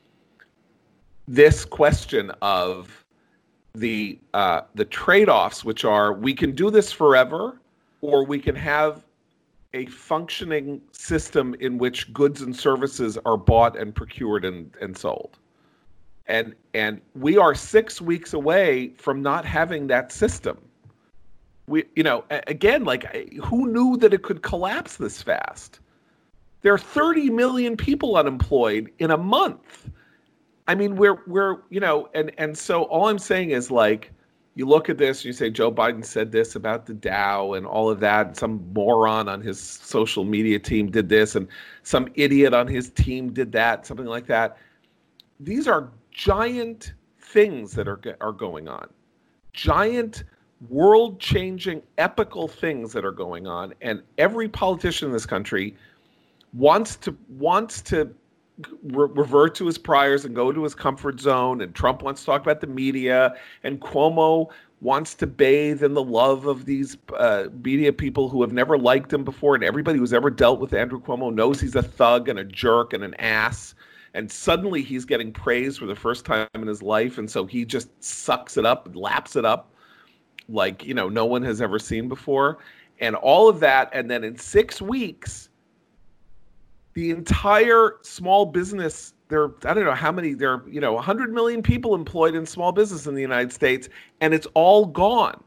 this question of the uh, the trade-offs, which are we can do this forever, or we can have a functioning system in which goods and services are bought and procured and, and sold. And and we are six weeks away from not having that system. We, you know, again, like, who knew that it could collapse this fast? There are thirty million people unemployed in a month. I mean, we're, we're, you know, and, and so all I'm saying is, like, you look at this and you say, Joe Biden said this about the Dow and all of that. And some moron on his social media team did this and some idiot on his team did that, something like that. These are giant things that are, are going on. Giant, world-changing, epical things that are going on. And every politician in this country wants to, wants to, re- revert to his priors and go to his comfort zone. And Trump wants to talk about the media, and Cuomo wants to bathe in the love of these uh, media people who have never liked him before. And everybody who's ever dealt with Andrew Cuomo knows he's a thug and a jerk and an ass. And suddenly he's getting praised for the first time in his life. And so he just sucks it up, laps it up like, you know, no one has ever seen before. And all of that. And then in six weeks, the entire small business, there, I don't know how many, there are, you know, one hundred million people employed in small business in the United States, and it's all gone.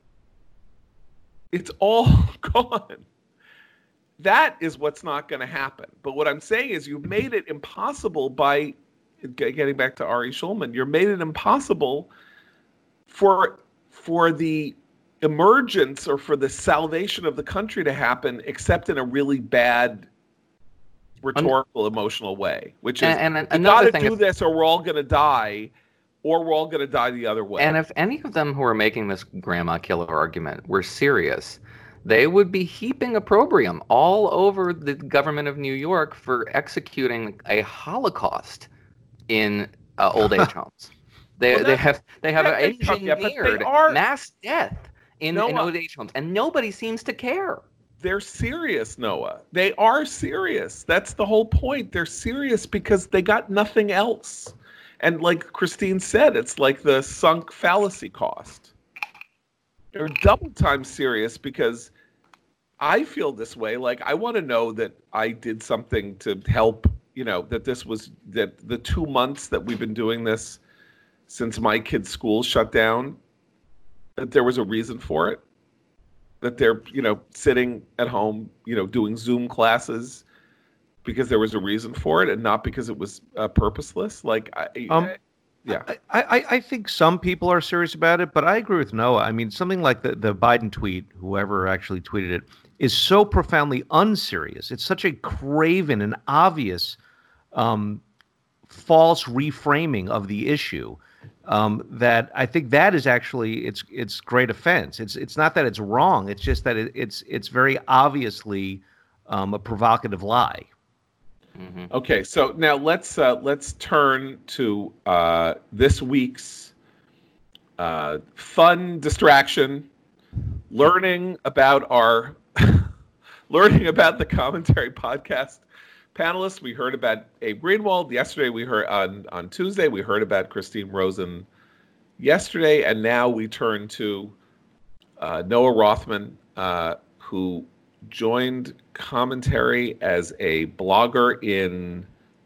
It's all gone. That is what's not going to happen. But what I'm saying is you've made it impossible by, getting back to Ari Schulman, you've made it impossible for, for the emergence or for the salvation of the country to happen, except in a really bad rhetorical, emotional way, which is, and, and we another got to do is, this or we're all going to die, or we're all going to die the other way. And if any of them who are making this grandma killer argument were serious, they would be heaping opprobrium all over the government of New York for executing a Holocaust in uh, old age homes. They Well, they that- have they have yeah, they come- yeah, but they engineered are- mass death in, No, in uh, old age homes, and nobody seems to care. They're serious, Noah. They are serious. That's the whole point. They're serious because they got nothing else. And like Christine said, it's like the sunk fallacy cost. They're double time serious because I feel this way. Like, I want to know that I did something to help, you know, that this was, that the two months that we've been doing this since my kids' school shut down, that there was a reason for it. That they're, you know, sitting at home, you know, doing Zoom classes because there was a reason for it and not because it was uh, purposeless. Like, I, Um, I, yeah. I, I, I think some people are serious about it, but I agree with Noah. I mean, something like the, the Biden tweet, whoever actually tweeted it, is so profoundly unserious. It's such a craven and obvious um, false reframing of the issue. Um, that I think that is actually it's it's great offense. It's it's not that it's wrong. It's just that it, it's it's very obviously um, a provocative lie. Mm-hmm. Okay, so now let's uh, let's turn to uh, this week's uh, fun distraction, learning about our learning about the Commentary Podcast panelists. We heard about Abe Greenwald yesterday. We heard on, on Tuesday, we heard about Christine Rosen yesterday. And now we turn to uh, Noah Rothman, uh, who joined Commentary as a blogger in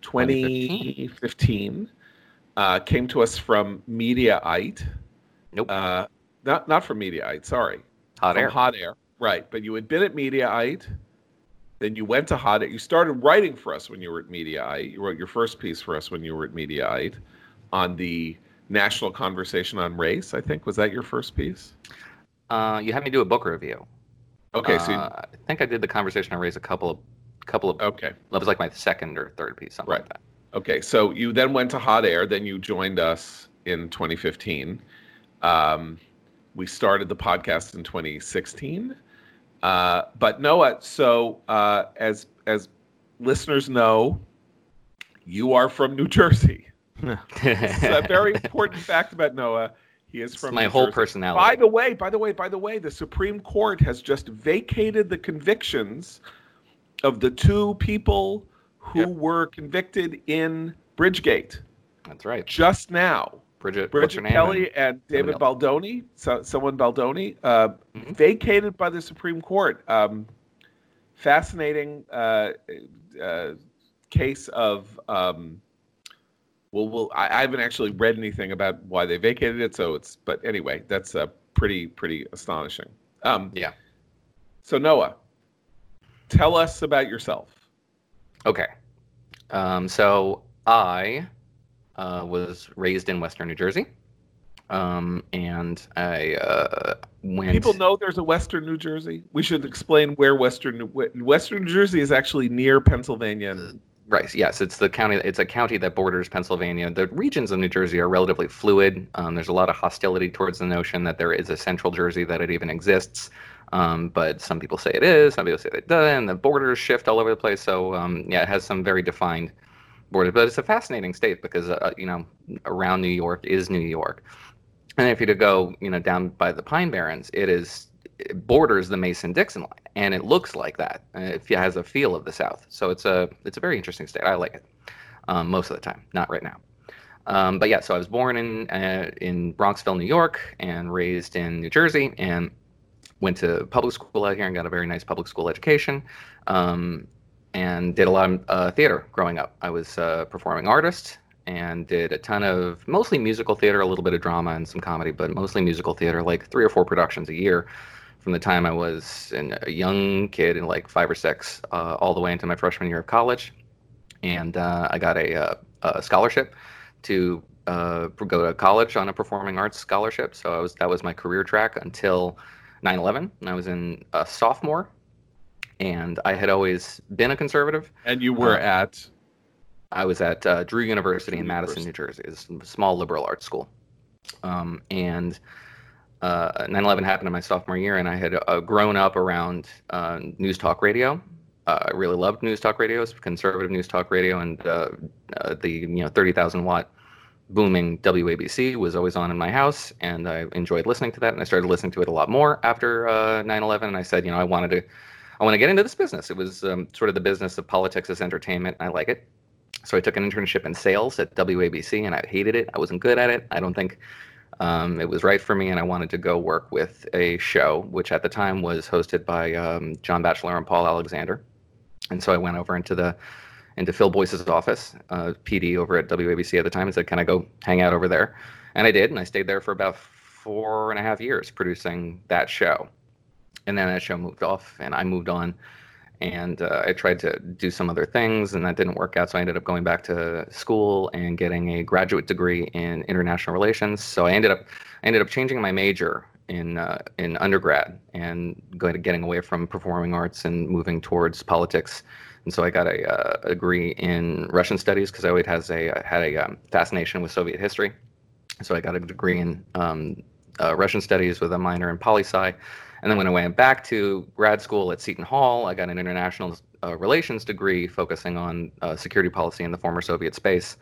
twenty fifteen. Uh, came to us from Mediaite. Nope. Uh, not, not from Mediaite, sorry. Hot from air. Hot Air. Right. But you had been at Mediaite. Then you went to Hot Air. You started writing for us when you were at Mediaite. You wrote your first piece for us when you were at Mediaite on the National Conversation on Race, I think. Was that your first piece? Uh, you had me do a book review. Okay, so you, Uh, I think I did the conversation on race a couple of couple of. okay, That was like my second or third piece, something Right. like that. okay. So you then went to Hot Air. Then you joined us in twenty fifteen. Um, we started the podcast in twenty sixteen. Uh, but Noah, so uh, as as listeners know, you are from New Jersey. It's a very important fact about Noah. He is from my New whole Jersey. personality. By the way, by the way, by the way, the Supreme Court has just vacated the convictions of the two people who Yep. were convicted in Bridgegate That's right. just now. Bridget, what's her Bridget name? Kelly and David else. Baldoni, so, someone Baldoni, uh, Mhm. vacated by the Supreme Court. Um, fascinating uh, uh, case of. Um, well, well, I, I haven't actually read anything about why they vacated it, so it's. But anyway, that's uh, pretty pretty astonishing. Um, Yeah. So Noah, tell us about yourself. Okay. Um, so I uh, was raised in Western New Jersey, um, and I uh, went. People know there's a Western New Jersey. We should explain where Western Western New Jersey is actually near Pennsylvania. And, Right. Yes, it's the county. It's a county that borders Pennsylvania. The regions of New Jersey are relatively fluid. Um, there's a lot of hostility towards the notion that there is a central Jersey, that it even exists. Um, but some people say it is. Some people say it doesn't. The borders shift all over the place. So um, yeah, it has some very defined borders. But it's a fascinating state because, uh, you know, around New York is New York. And if you to go, you know, down by the Pine Barrens, it is it borders the Mason-Dixon line, and it looks like that. It has a feel of the South. So it's a it's a very interesting state. I like it um, most of the time, not right now. Um, but yeah, so I was born in uh, in Bronxville, New York, and raised in New Jersey, and went to public school out here and got a very nice public school education, um, and did a lot of uh, theater growing up. I was a performing artist and did a ton of mostly musical theater, a little bit of drama and some comedy, but mostly musical theater, like three or four productions a year from the time I was in a young kid, in like five or six, uh, all the way into my freshman year of college. And uh, I got a, a, a scholarship to uh, go to college on a performing arts scholarship. So I was that was my career track until nine eleven. I was in a sophomore, and I had always been a conservative. And you were uh, at? I was at uh, Drew University Drew in Madison, University. New Jersey. It's a small liberal arts school. Um, and uh, nine eleven happened in my sophomore year, and I had uh, grown up around uh, news talk radio. Uh, I really loved news talk radio, conservative news talk radio, and uh, uh, the you know thirty thousand watt booming W A B C was always on in my house, and I enjoyed listening to that. And I started listening to it a lot more after uh, nine eleven. And I said, you know, I wanted to, I want to get into this business. It was um, sort of the business of politics as entertainment. And I like it. So I took an internship in sales at W A B C, and I hated it. I wasn't good at it. I don't think um, it was right for me, and I wanted to go work with a show, which at the time was hosted by um, John Batchelor and Paul Alexander. And so I went over into the into Phil Boyce's office, uh, P D over at W A B C at the time, and said, can I go hang out over there? And I did, and I stayed there for about four and a half years producing that show. And then that show moved off, and I moved on. And uh, I tried to do some other things, and that didn't work out. So I ended up going back to school and getting a graduate degree in international relations. So I ended up, I ended up changing my major in uh, in undergrad and going to getting away from performing arts and moving towards politics. And so I got a, uh, a degree in Russian studies because I always has a had a um, fascination with Soviet history. So I got a degree in um, uh, Russian studies with a minor in poli-sci. And then when I went back to grad school at Seton Hall, I got an international uh, relations degree focusing on uh, security policy in the former Soviet space.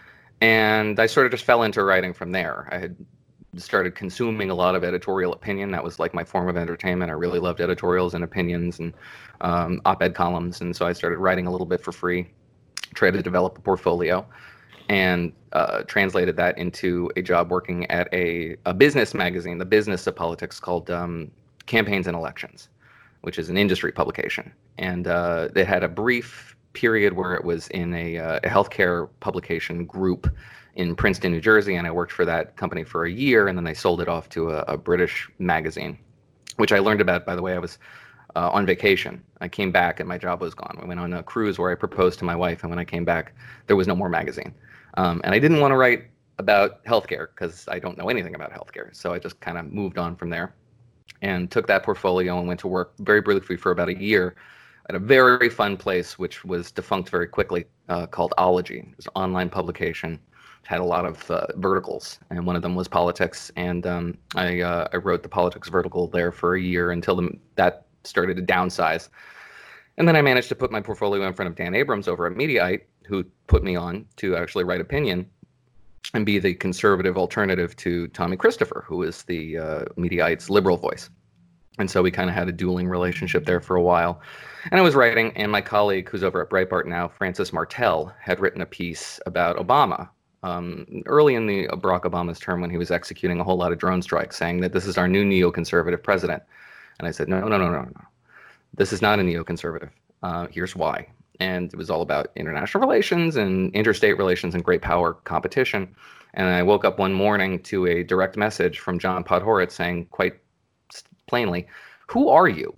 And I sort of just fell into writing from there. I had started consuming a lot of editorial opinion. That was like my form of entertainment. I really loved editorials and opinions and um, op-ed columns. And so I started writing a little bit for free, tried to develop a portfolio, and uh, translated that into a job working at a, a business magazine, the business of politics, called um, Campaigns and Elections, which is an industry publication. And uh, they had a brief period where it was in a, uh, a healthcare publication group in Princeton, New Jersey, and I worked for that company for a year, and then they sold it off to a, a British magazine, which I learned about, by the way. I was uh, on vacation. I came back, and my job was gone. I went on a cruise where I proposed to my wife, and when I came back, there was no more magazine. Um, and I didn't want to write about healthcare because I don't know anything about healthcare, so I just kind of moved on from there and took that portfolio and went to work very briefly for about a year at a very fun place, which was defunct very quickly, uh, called Ology. It was an online publication, had a lot of uh, verticals, and one of them was politics. And um, I, uh, I wrote the politics vertical there for a year until the, that started to downsize. And then I managed to put my portfolio in front of Dan Abrams over at Mediaite, who put me on to actually write opinion and be the conservative alternative to Tommy Christopher, who is the uh, Mediaite's liberal voice. And so we kind of had a dueling relationship there for a while. And I was writing, and my colleague, who's over at Breitbart now, Francis Martell, had written a piece about Obama um, early in the Barack Obama's term when he was executing a whole lot of drone strikes, saying that this is our new neoconservative president. And I said, no, no, no, no, no. This is not a neoconservative. Uh, here's why. And it was all about international relations and interstate relations and great power competition. And I woke up one morning to a direct message from John Podhoretz saying quite plainly, "Who are you?"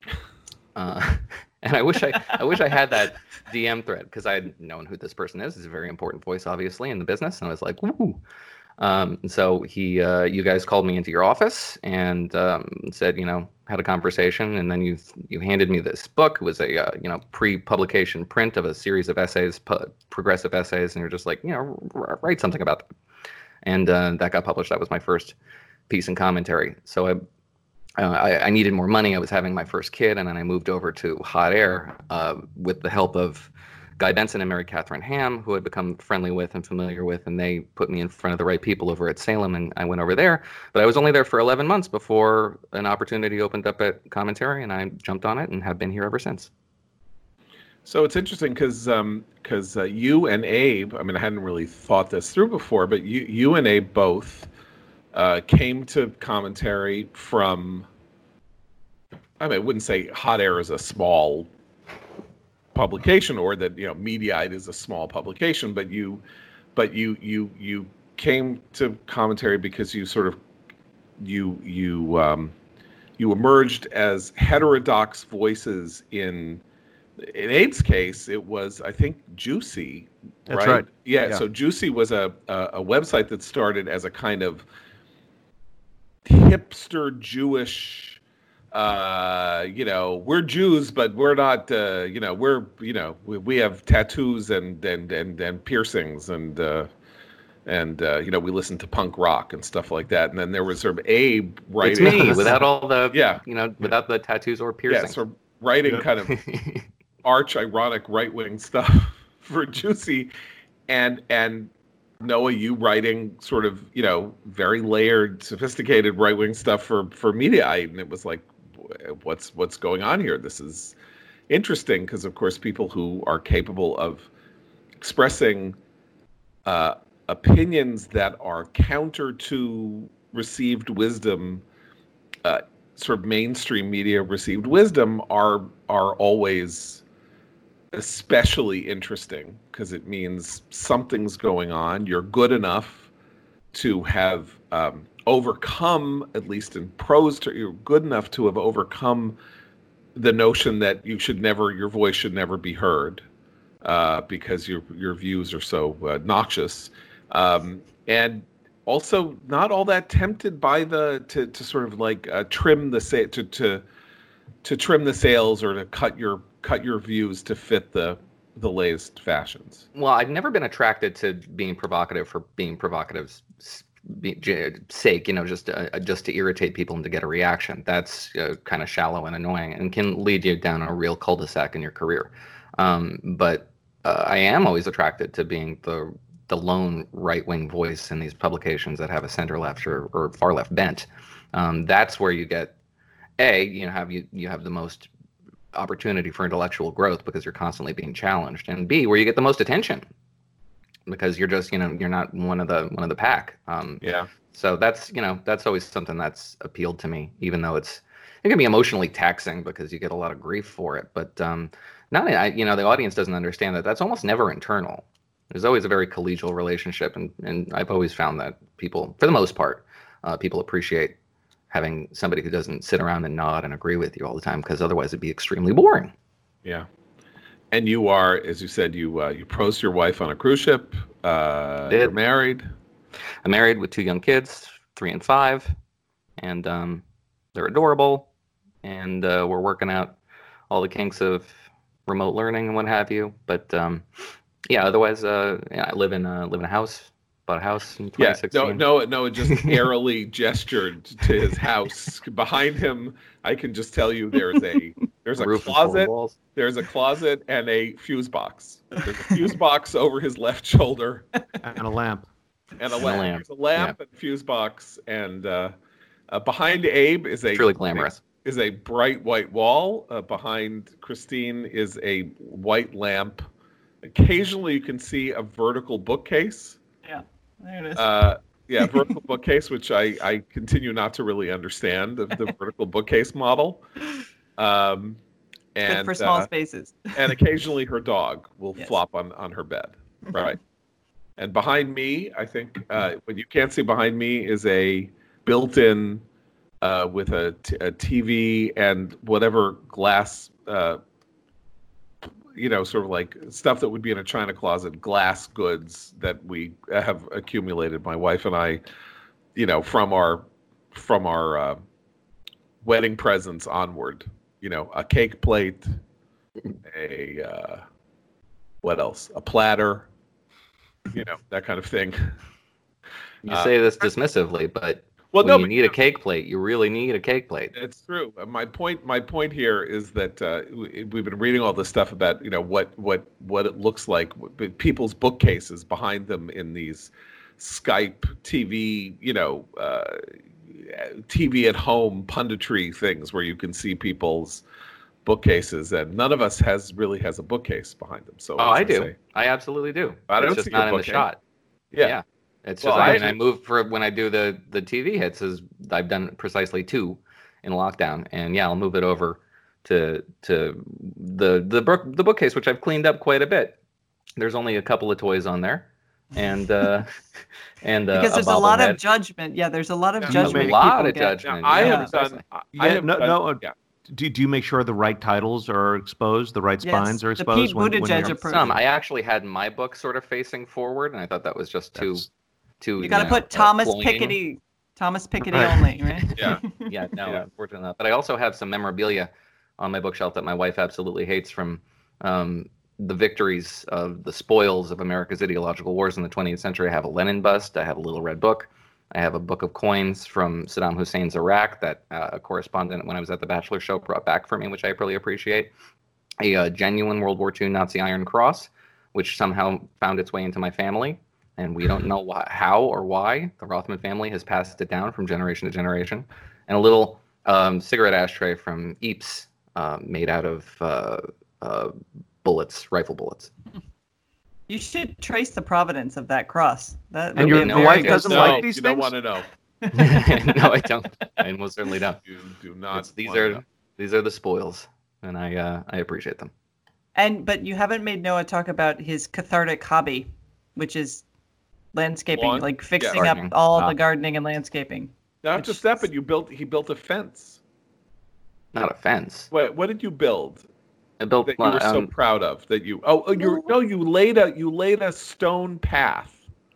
Uh, and I wish I, I wish I had that D M thread, because I had known who this person is. He's a very important voice, obviously, in the business. And I was like, "Ooh." Um, and so he, uh, you guys called me into your office and um, said, you know, had a conversation, and then you you handed me this book. It was a uh, you know pre-publication print of a series of essays, pu- progressive essays, and you're just like, you know, r- write something about that. And uh, that got published. That was my first piece in commentary. So I, uh, I I needed more money. I was having my first kid, and then I moved over to Hot Air uh, with the help of Guy Benson and Mary Catherine Ham, who I'd become friendly with and familiar with, and they put me in front of the right people over at Salem, and I went over there. But I was only there for eleven months before an opportunity opened up at Commentary, and I jumped on it and have been here ever since. So it's interesting because um, because uh, you and Abe, I mean, I hadn't really thought this through before, but you you and Abe both uh, came to Commentary from, I mean, I wouldn't say Hot Air is a small publication, or that, you know, Mediaite is a small publication, but you but you you you came to Commentary because you sort of you you um, you emerged as heterodox voices in. In Abe's case, it was, I think, Juicy, right? That's right. Yeah, Yeah. so Juicy was a, a a website that started as a kind of hipster Jewish, uh, you know, we're Jews, but we're not, uh, you know, we're, you know, we, we have tattoos and and and, and piercings and uh, and uh, you know, we listen to punk rock and stuff like that. And then there was sort of Abe writing. It's me, without all the, Yeah. you know, without the tattoos or Yeah, piercings. sort of writing Yeah. kind of arch ironic right wing stuff for Juicy, and and Noah, you writing sort of, you know, very layered, sophisticated right wing stuff for for Mediaite, and it was like, what's what's going on here? This is interesting because, of course, people who are capable of expressing uh, opinions that are counter to received wisdom. Uh, sort of mainstream media received wisdom are are always especially interesting because it means something's going on. You're good enough to have um, overcome, at least in prose, ter- you're good enough to have overcome the notion that you should never, your voice should never be heard uh, because your your views are so uh, noxious, um, and also not all that tempted by the to to sort of like uh, trim the sa- to to to trim the sails or to cut your cut your views to fit the the latest fashions. Well, I've never been attracted to being provocative for being provocative's s- be- j- sake, you know, just uh, just to irritate people and to get a reaction. That's uh, kind of shallow and annoying and can lead you down a real cul-de-sac in your career. Um, but uh, I am always attracted to being the the lone right-wing voice in these publications that have a center-left or, or far-left bent. Um, that's where you get, A, you know, have you you have the most opportunity for intellectual growth because you're constantly being challenged, and B, where you get the most attention because you're just, you know, you're not one of the one of the pack. Um, Yeah. so that's, you know, that's always something that's appealed to me, even though it's it can be emotionally taxing because you get a lot of grief for it. But um, not, I, you know, the audience doesn't understand that that's almost never internal. There's always a very collegial relationship, and and I've always found that people, for the most part, uh, people appreciate having somebody who doesn't sit around and nod and agree with you all the time, because otherwise it'd be extremely boring. Yeah. And you are, as you said, you uh, you prosed your wife on a cruise ship. Uh, Did. you're married. I'm married with two young kids, three and five, and um, they're adorable. And uh, we're working out all the kinks of remote learning and what have you. But um, yeah, otherwise, uh, yeah, I live in uh, live in a house. Bought a house in Yeah, twenty sixteen. no, no, no. It just airily gestured to his house. Behind him, I can just tell you there's a there's a Roof and four closet. walls. There's a closet and a fuse box. There's a fuse box over his left shoulder And a lamp. and a And a lamp. lamp. There's a lamp and a fuse box, and uh, uh, behind Abe is a It's really glamorous. is a bright white wall. Uh, behind Christine is a white lamp. Occasionally, you can see a vertical bookcase. Yeah, there it is. Uh, yeah, vertical bookcase, which I, I continue not to really understand the, the vertical bookcase model. Um, and Good for small uh, spaces. and occasionally her dog will Yes. flop on, on her bed. Right. And behind me, I think uh, what you can't see behind me is a built-in uh, with a, t- a T V and whatever glass, uh, you know, sort of like stuff that would be in a china closet, glass goods that we have accumulated, my wife and I, you know, from our from our uh, wedding presents onward. You know, a cake plate, a uh, what else? A platter, you know, that kind of thing. You Uh, say this dismissively, but Well, when no, you but- need a cake plate, you really need a cake plate. It's true. Uh, My point, my point here is that uh, we- we've been reading all this stuff about, you know, what what what it looks like, w- people's bookcases behind them in these Skype T V, you know, uh, T V at home punditry things where you can see people's bookcases, and none of us has really has a bookcase behind them. So Oh, was I gonna do. say- I absolutely do. I don't it's just see your not in the bookcase. shot. Yeah. Yeah. It's Well, just I I mean I actually- move for when I do the the T V hits is I've done precisely two in lockdown, and yeah, I'll move it over to to the the book the bookcase, which I've cleaned up quite a bit. There's only a couple of toys on there, and uh, and uh, because there's a, lot bobblehead. of judgment. Yeah, there's a lot of Yeah. judgment. a lot people of get. judgment. Now, I yeah, have precisely. done. I Yeah, have no, done, no, uh, yeah. Do, do you make sure the right titles are exposed, the right Yes, spines are the exposed? Pete when, when Buttigieg you're- approach. Some I actually had my book sort of facing forward, and I thought that was just too That's- too. You got to know, put uh, Thomas cloying. Piketty, Thomas Piketty Right. only, right? Yeah. Yeah, no, Yeah. unfortunately not. But I also have some memorabilia on my bookshelf that my wife absolutely hates from um, the victories of the spoils of America's ideological wars in the twentieth century. I have a Lenin bust. I have a little red book. I have a book of coins from Saddam Hussein's Iraq that uh, a correspondent, when I was at the Bachelor Show, brought back for me, which I really appreciate. A uh, genuine World War Two Nazi Iron Cross, which somehow found its way into my family. And we don't know why, how or why the Rothman family has passed it down from generation to generation. And a little um, cigarette ashtray from Eeps, uh, made out of uh, uh, bullets, rifle bullets. You should trace the provenance of that cross. That And would your be no, the very wife good. doesn't No, like these you things? don't want to know. No, I don't. I most certainly don't. You do not. It's- these wanna are know. these are the spoils, and I uh, I appreciate them. And but you haven't made Noah talk about his cathartic hobby, which is landscaping, Lawn? like fixing Yeah. up Gardening. all Ah. the gardening and landscaping. Not Which- just that, but you built. He built a fence. Not a fence. What? What did you build I built. that you were so um, proud of? That you. Oh, oh you no. You laid a. You laid a stone path.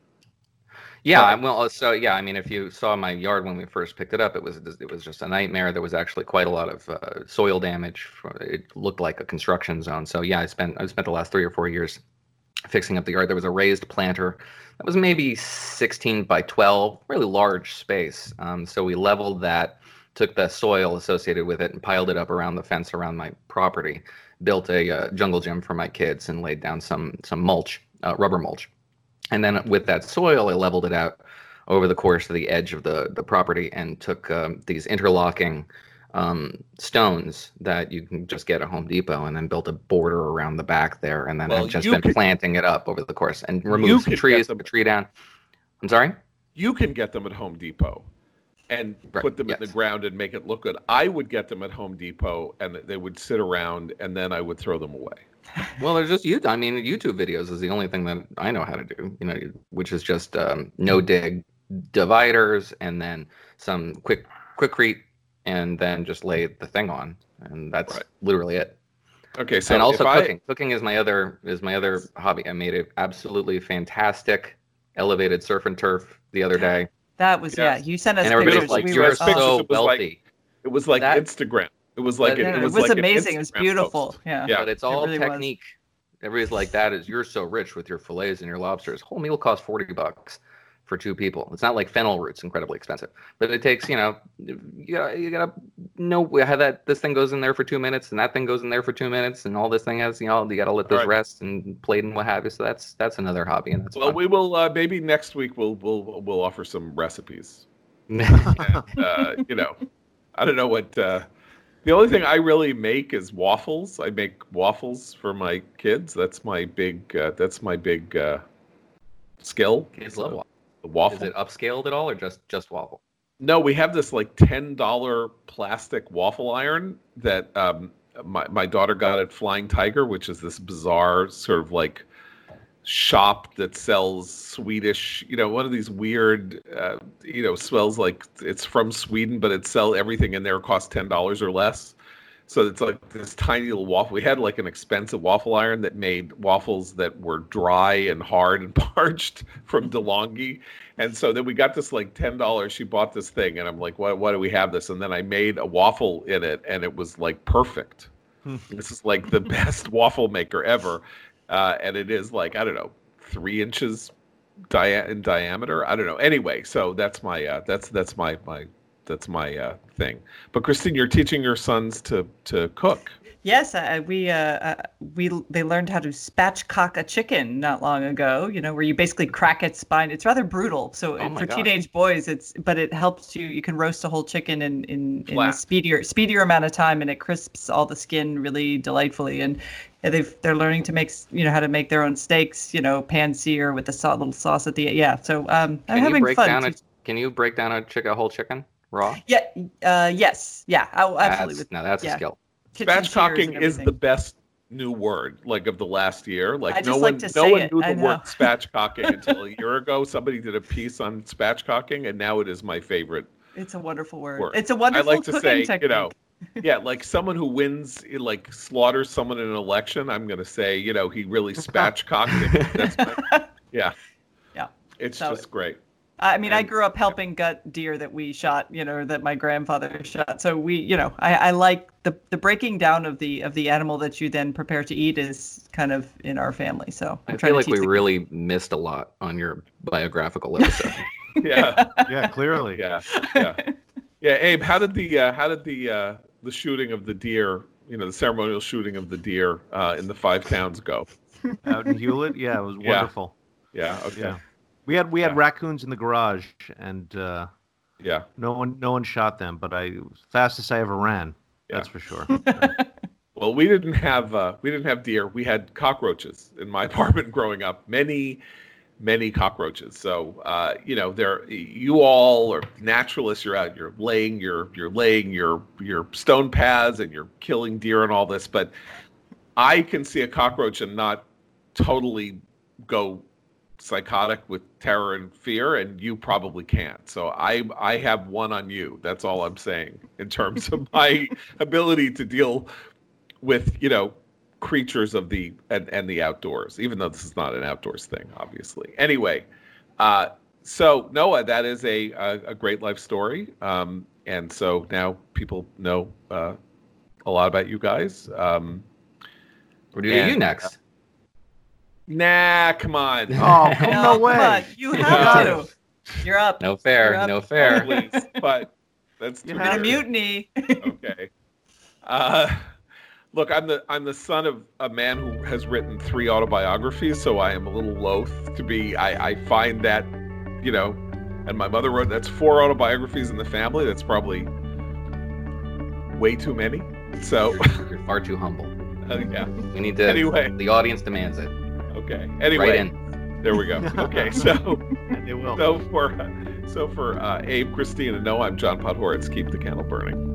Yeah, Right. I- well, so yeah, I mean, if you saw my yard when we first picked it up, it was it was just a nightmare. There was actually quite a lot of uh, soil damage. It looked like a construction zone. So yeah, I spent I spent the last three or four years fixing up the yard. There was a raised planter that was maybe sixteen by twelve, really large space. Um, so we leveled that, took the soil associated with it, and piled it up around the fence around my property. Built a uh, jungle gym for my kids and laid down some some mulch, uh, rubber mulch. And then with that soil, I leveled it out over the course of the edge of the, the property and took um, these interlocking um, stones that you can just get at Home Depot, and then built a border around the back there. And then Well, I've just you been could- planting it up over the course and You removed some could trees, get them- put a tree down. I'm sorry? You can get them at Home Depot, and Right, put them in yes. the ground and make it look good. I would get them at Home Depot, and they would sit around, and then I would throw them away. Well, there's just you. I mean, YouTube videos is the only thing that I know how to do. You know, which is just um, no dig dividers, and then some quick quickcrete, and then just lay the thing on, and that's Right. literally it. Okay, so and also if I- cooking. Cooking is my other is my other hobby. I made an absolutely fantastic elevated surf and turf the other day, That was Yes. yeah. You sent us and everybody pictures. was like, we "You're were, pictures, so it was like- wealthy." It was like That- Instagram. It was like But- an, yeah, it was, it was like an amazing. It was Instagram beautiful. post. Yeah. Yeah. But it's It all really was. technique. Everybody's like, "That is, you're so rich with your fillets and your lobsters." Whole meal costs forty bucks for two people. It's not like fennel root's incredibly expensive, but it takes, you know, you gotta, you gotta know how that this thing goes in there for two minutes and that thing goes in there for two minutes and all this thing has, you know, you gotta let those Right. rest and plate and what have you. So that's that's another hobby, and that's Well, fun. we will uh, maybe next week we'll we'll we'll offer some recipes. And, uh, you know, I don't know what. Uh, the only thing I really make is waffles. I make waffles for my kids. That's my big. Uh, that's my big uh, skill. Kids love waffle. The Is waffle. it upscaled at all or just just waffle? No, we have this like ten dollar plastic waffle iron that um, my my daughter got at Flying Tiger, which is this bizarre sort of like shop that sells Swedish, you know, one of these weird, uh, you know, smells like it's from Sweden, but it sell everything in there costs ten dollars or less. So it's like this tiny little waffle. We had like an expensive waffle iron that made waffles that were dry and hard and parched from DeLonghi. And so then we got this like ten dollars. She bought this thing, and I'm like, why, why do we have this? And then I made a waffle in it, and it was like perfect. This is like the best waffle maker ever. Uh, and it is like, I don't know, three inches dia- in diameter. I don't know. Anyway, so that's my uh, that's that's my my that's my uh, thing. But Christine, you're teaching your sons to to cook. Yes, I, we uh, uh, we they learned how to spatchcock a chicken not long ago. You know, where you basically crack its spine. It's rather brutal. So Oh my for gosh. teenage boys, it's but it helps you. You can roast a whole chicken in in, in a Flat. speedier speedier amount of time, and it crisps all the skin really delightfully. And they've they're learning to make s- you know how to make their own steaks. You know, pan sear with the sa- little sauce at the yeah. So um, I'm Can you having break fun. down a teach- Can you break down a chick a whole chicken raw? yeah. Uh, yes. Yeah. Oh, absolutely. That's, With now that's yeah. a skill. kitchen shears Spatchcocking and is the everything. best new word, like of the last year. Like I no just one, like to no say one it. knew I the know. word spatchcocking until a year ago. Somebody did a piece on spatchcocking, and now it is my favorite It's a wonderful word. word. It's a wonderful I like to cooking say, technique. you know, yeah, like someone who wins, like slaughters someone in an election. I'm going to say, you know, he really spatchcocked it. That's my, yeah, Yeah. it's So- just great. I mean, I And- grew up helping gut deer that we shot, you know, that my grandfather shot. So we, you know, I, I like the the breaking down of the of the animal that you then prepare to eat is kind of in our family. So I'm I trying feel like to we teach the- really missed a lot on your biographical episode. Yeah, Yeah, clearly. yeah, yeah, yeah. Abe, how did the uh, how did the uh, the shooting of the deer, you know, the ceremonial shooting of the deer uh, in the Five Towns go? Out in Hewlett, yeah, it was Yeah. wonderful. Yeah, okay, Yeah, we had we had Yeah. raccoons in the garage, and uh, yeah. no one no one shot them. But I fastest I ever ran. Yeah. That's for sure. Well, we didn't have uh, we didn't have deer. We had cockroaches in my apartment growing up. Many, many cockroaches. So uh, you know, there you all are naturalists. You're out. You're laying your you're laying your your stone paths and you're killing deer and all this. But I can see a cockroach and not totally go psychotic with terror and fear, and you probably can't. So I I have one on you. That's all I'm saying in terms of my ability to deal with, you know, creatures of the and, and the outdoors, even though this is not an outdoors thing, obviously. Anyway, uh, so Noah, that is a a, a great life story, um, and so now people know uh, a lot about you guys. Um, We're doing And- you next. nah, come on. Oh, come no, come way! on, you You have got to. You're up. No fair. You're up. No fair. Please, but that's You too have Been a to. weird. mutiny. Okay. Uh, look, I'm the I'm the son of a man who has written three autobiographies, so I am a little loath to be. I, I find that, you know, and my mother wrote that's four autobiographies in the family. That's probably way too many. So You're, you're far too humble. uh, yeah. We need to. Anyway. The audience demands it. Okay. Right Anyway, in. there we go. Okay. So And they will. so for so for uh, Abe, Christine, and Noah, I'm John Podhoretz. Keep the candle burning.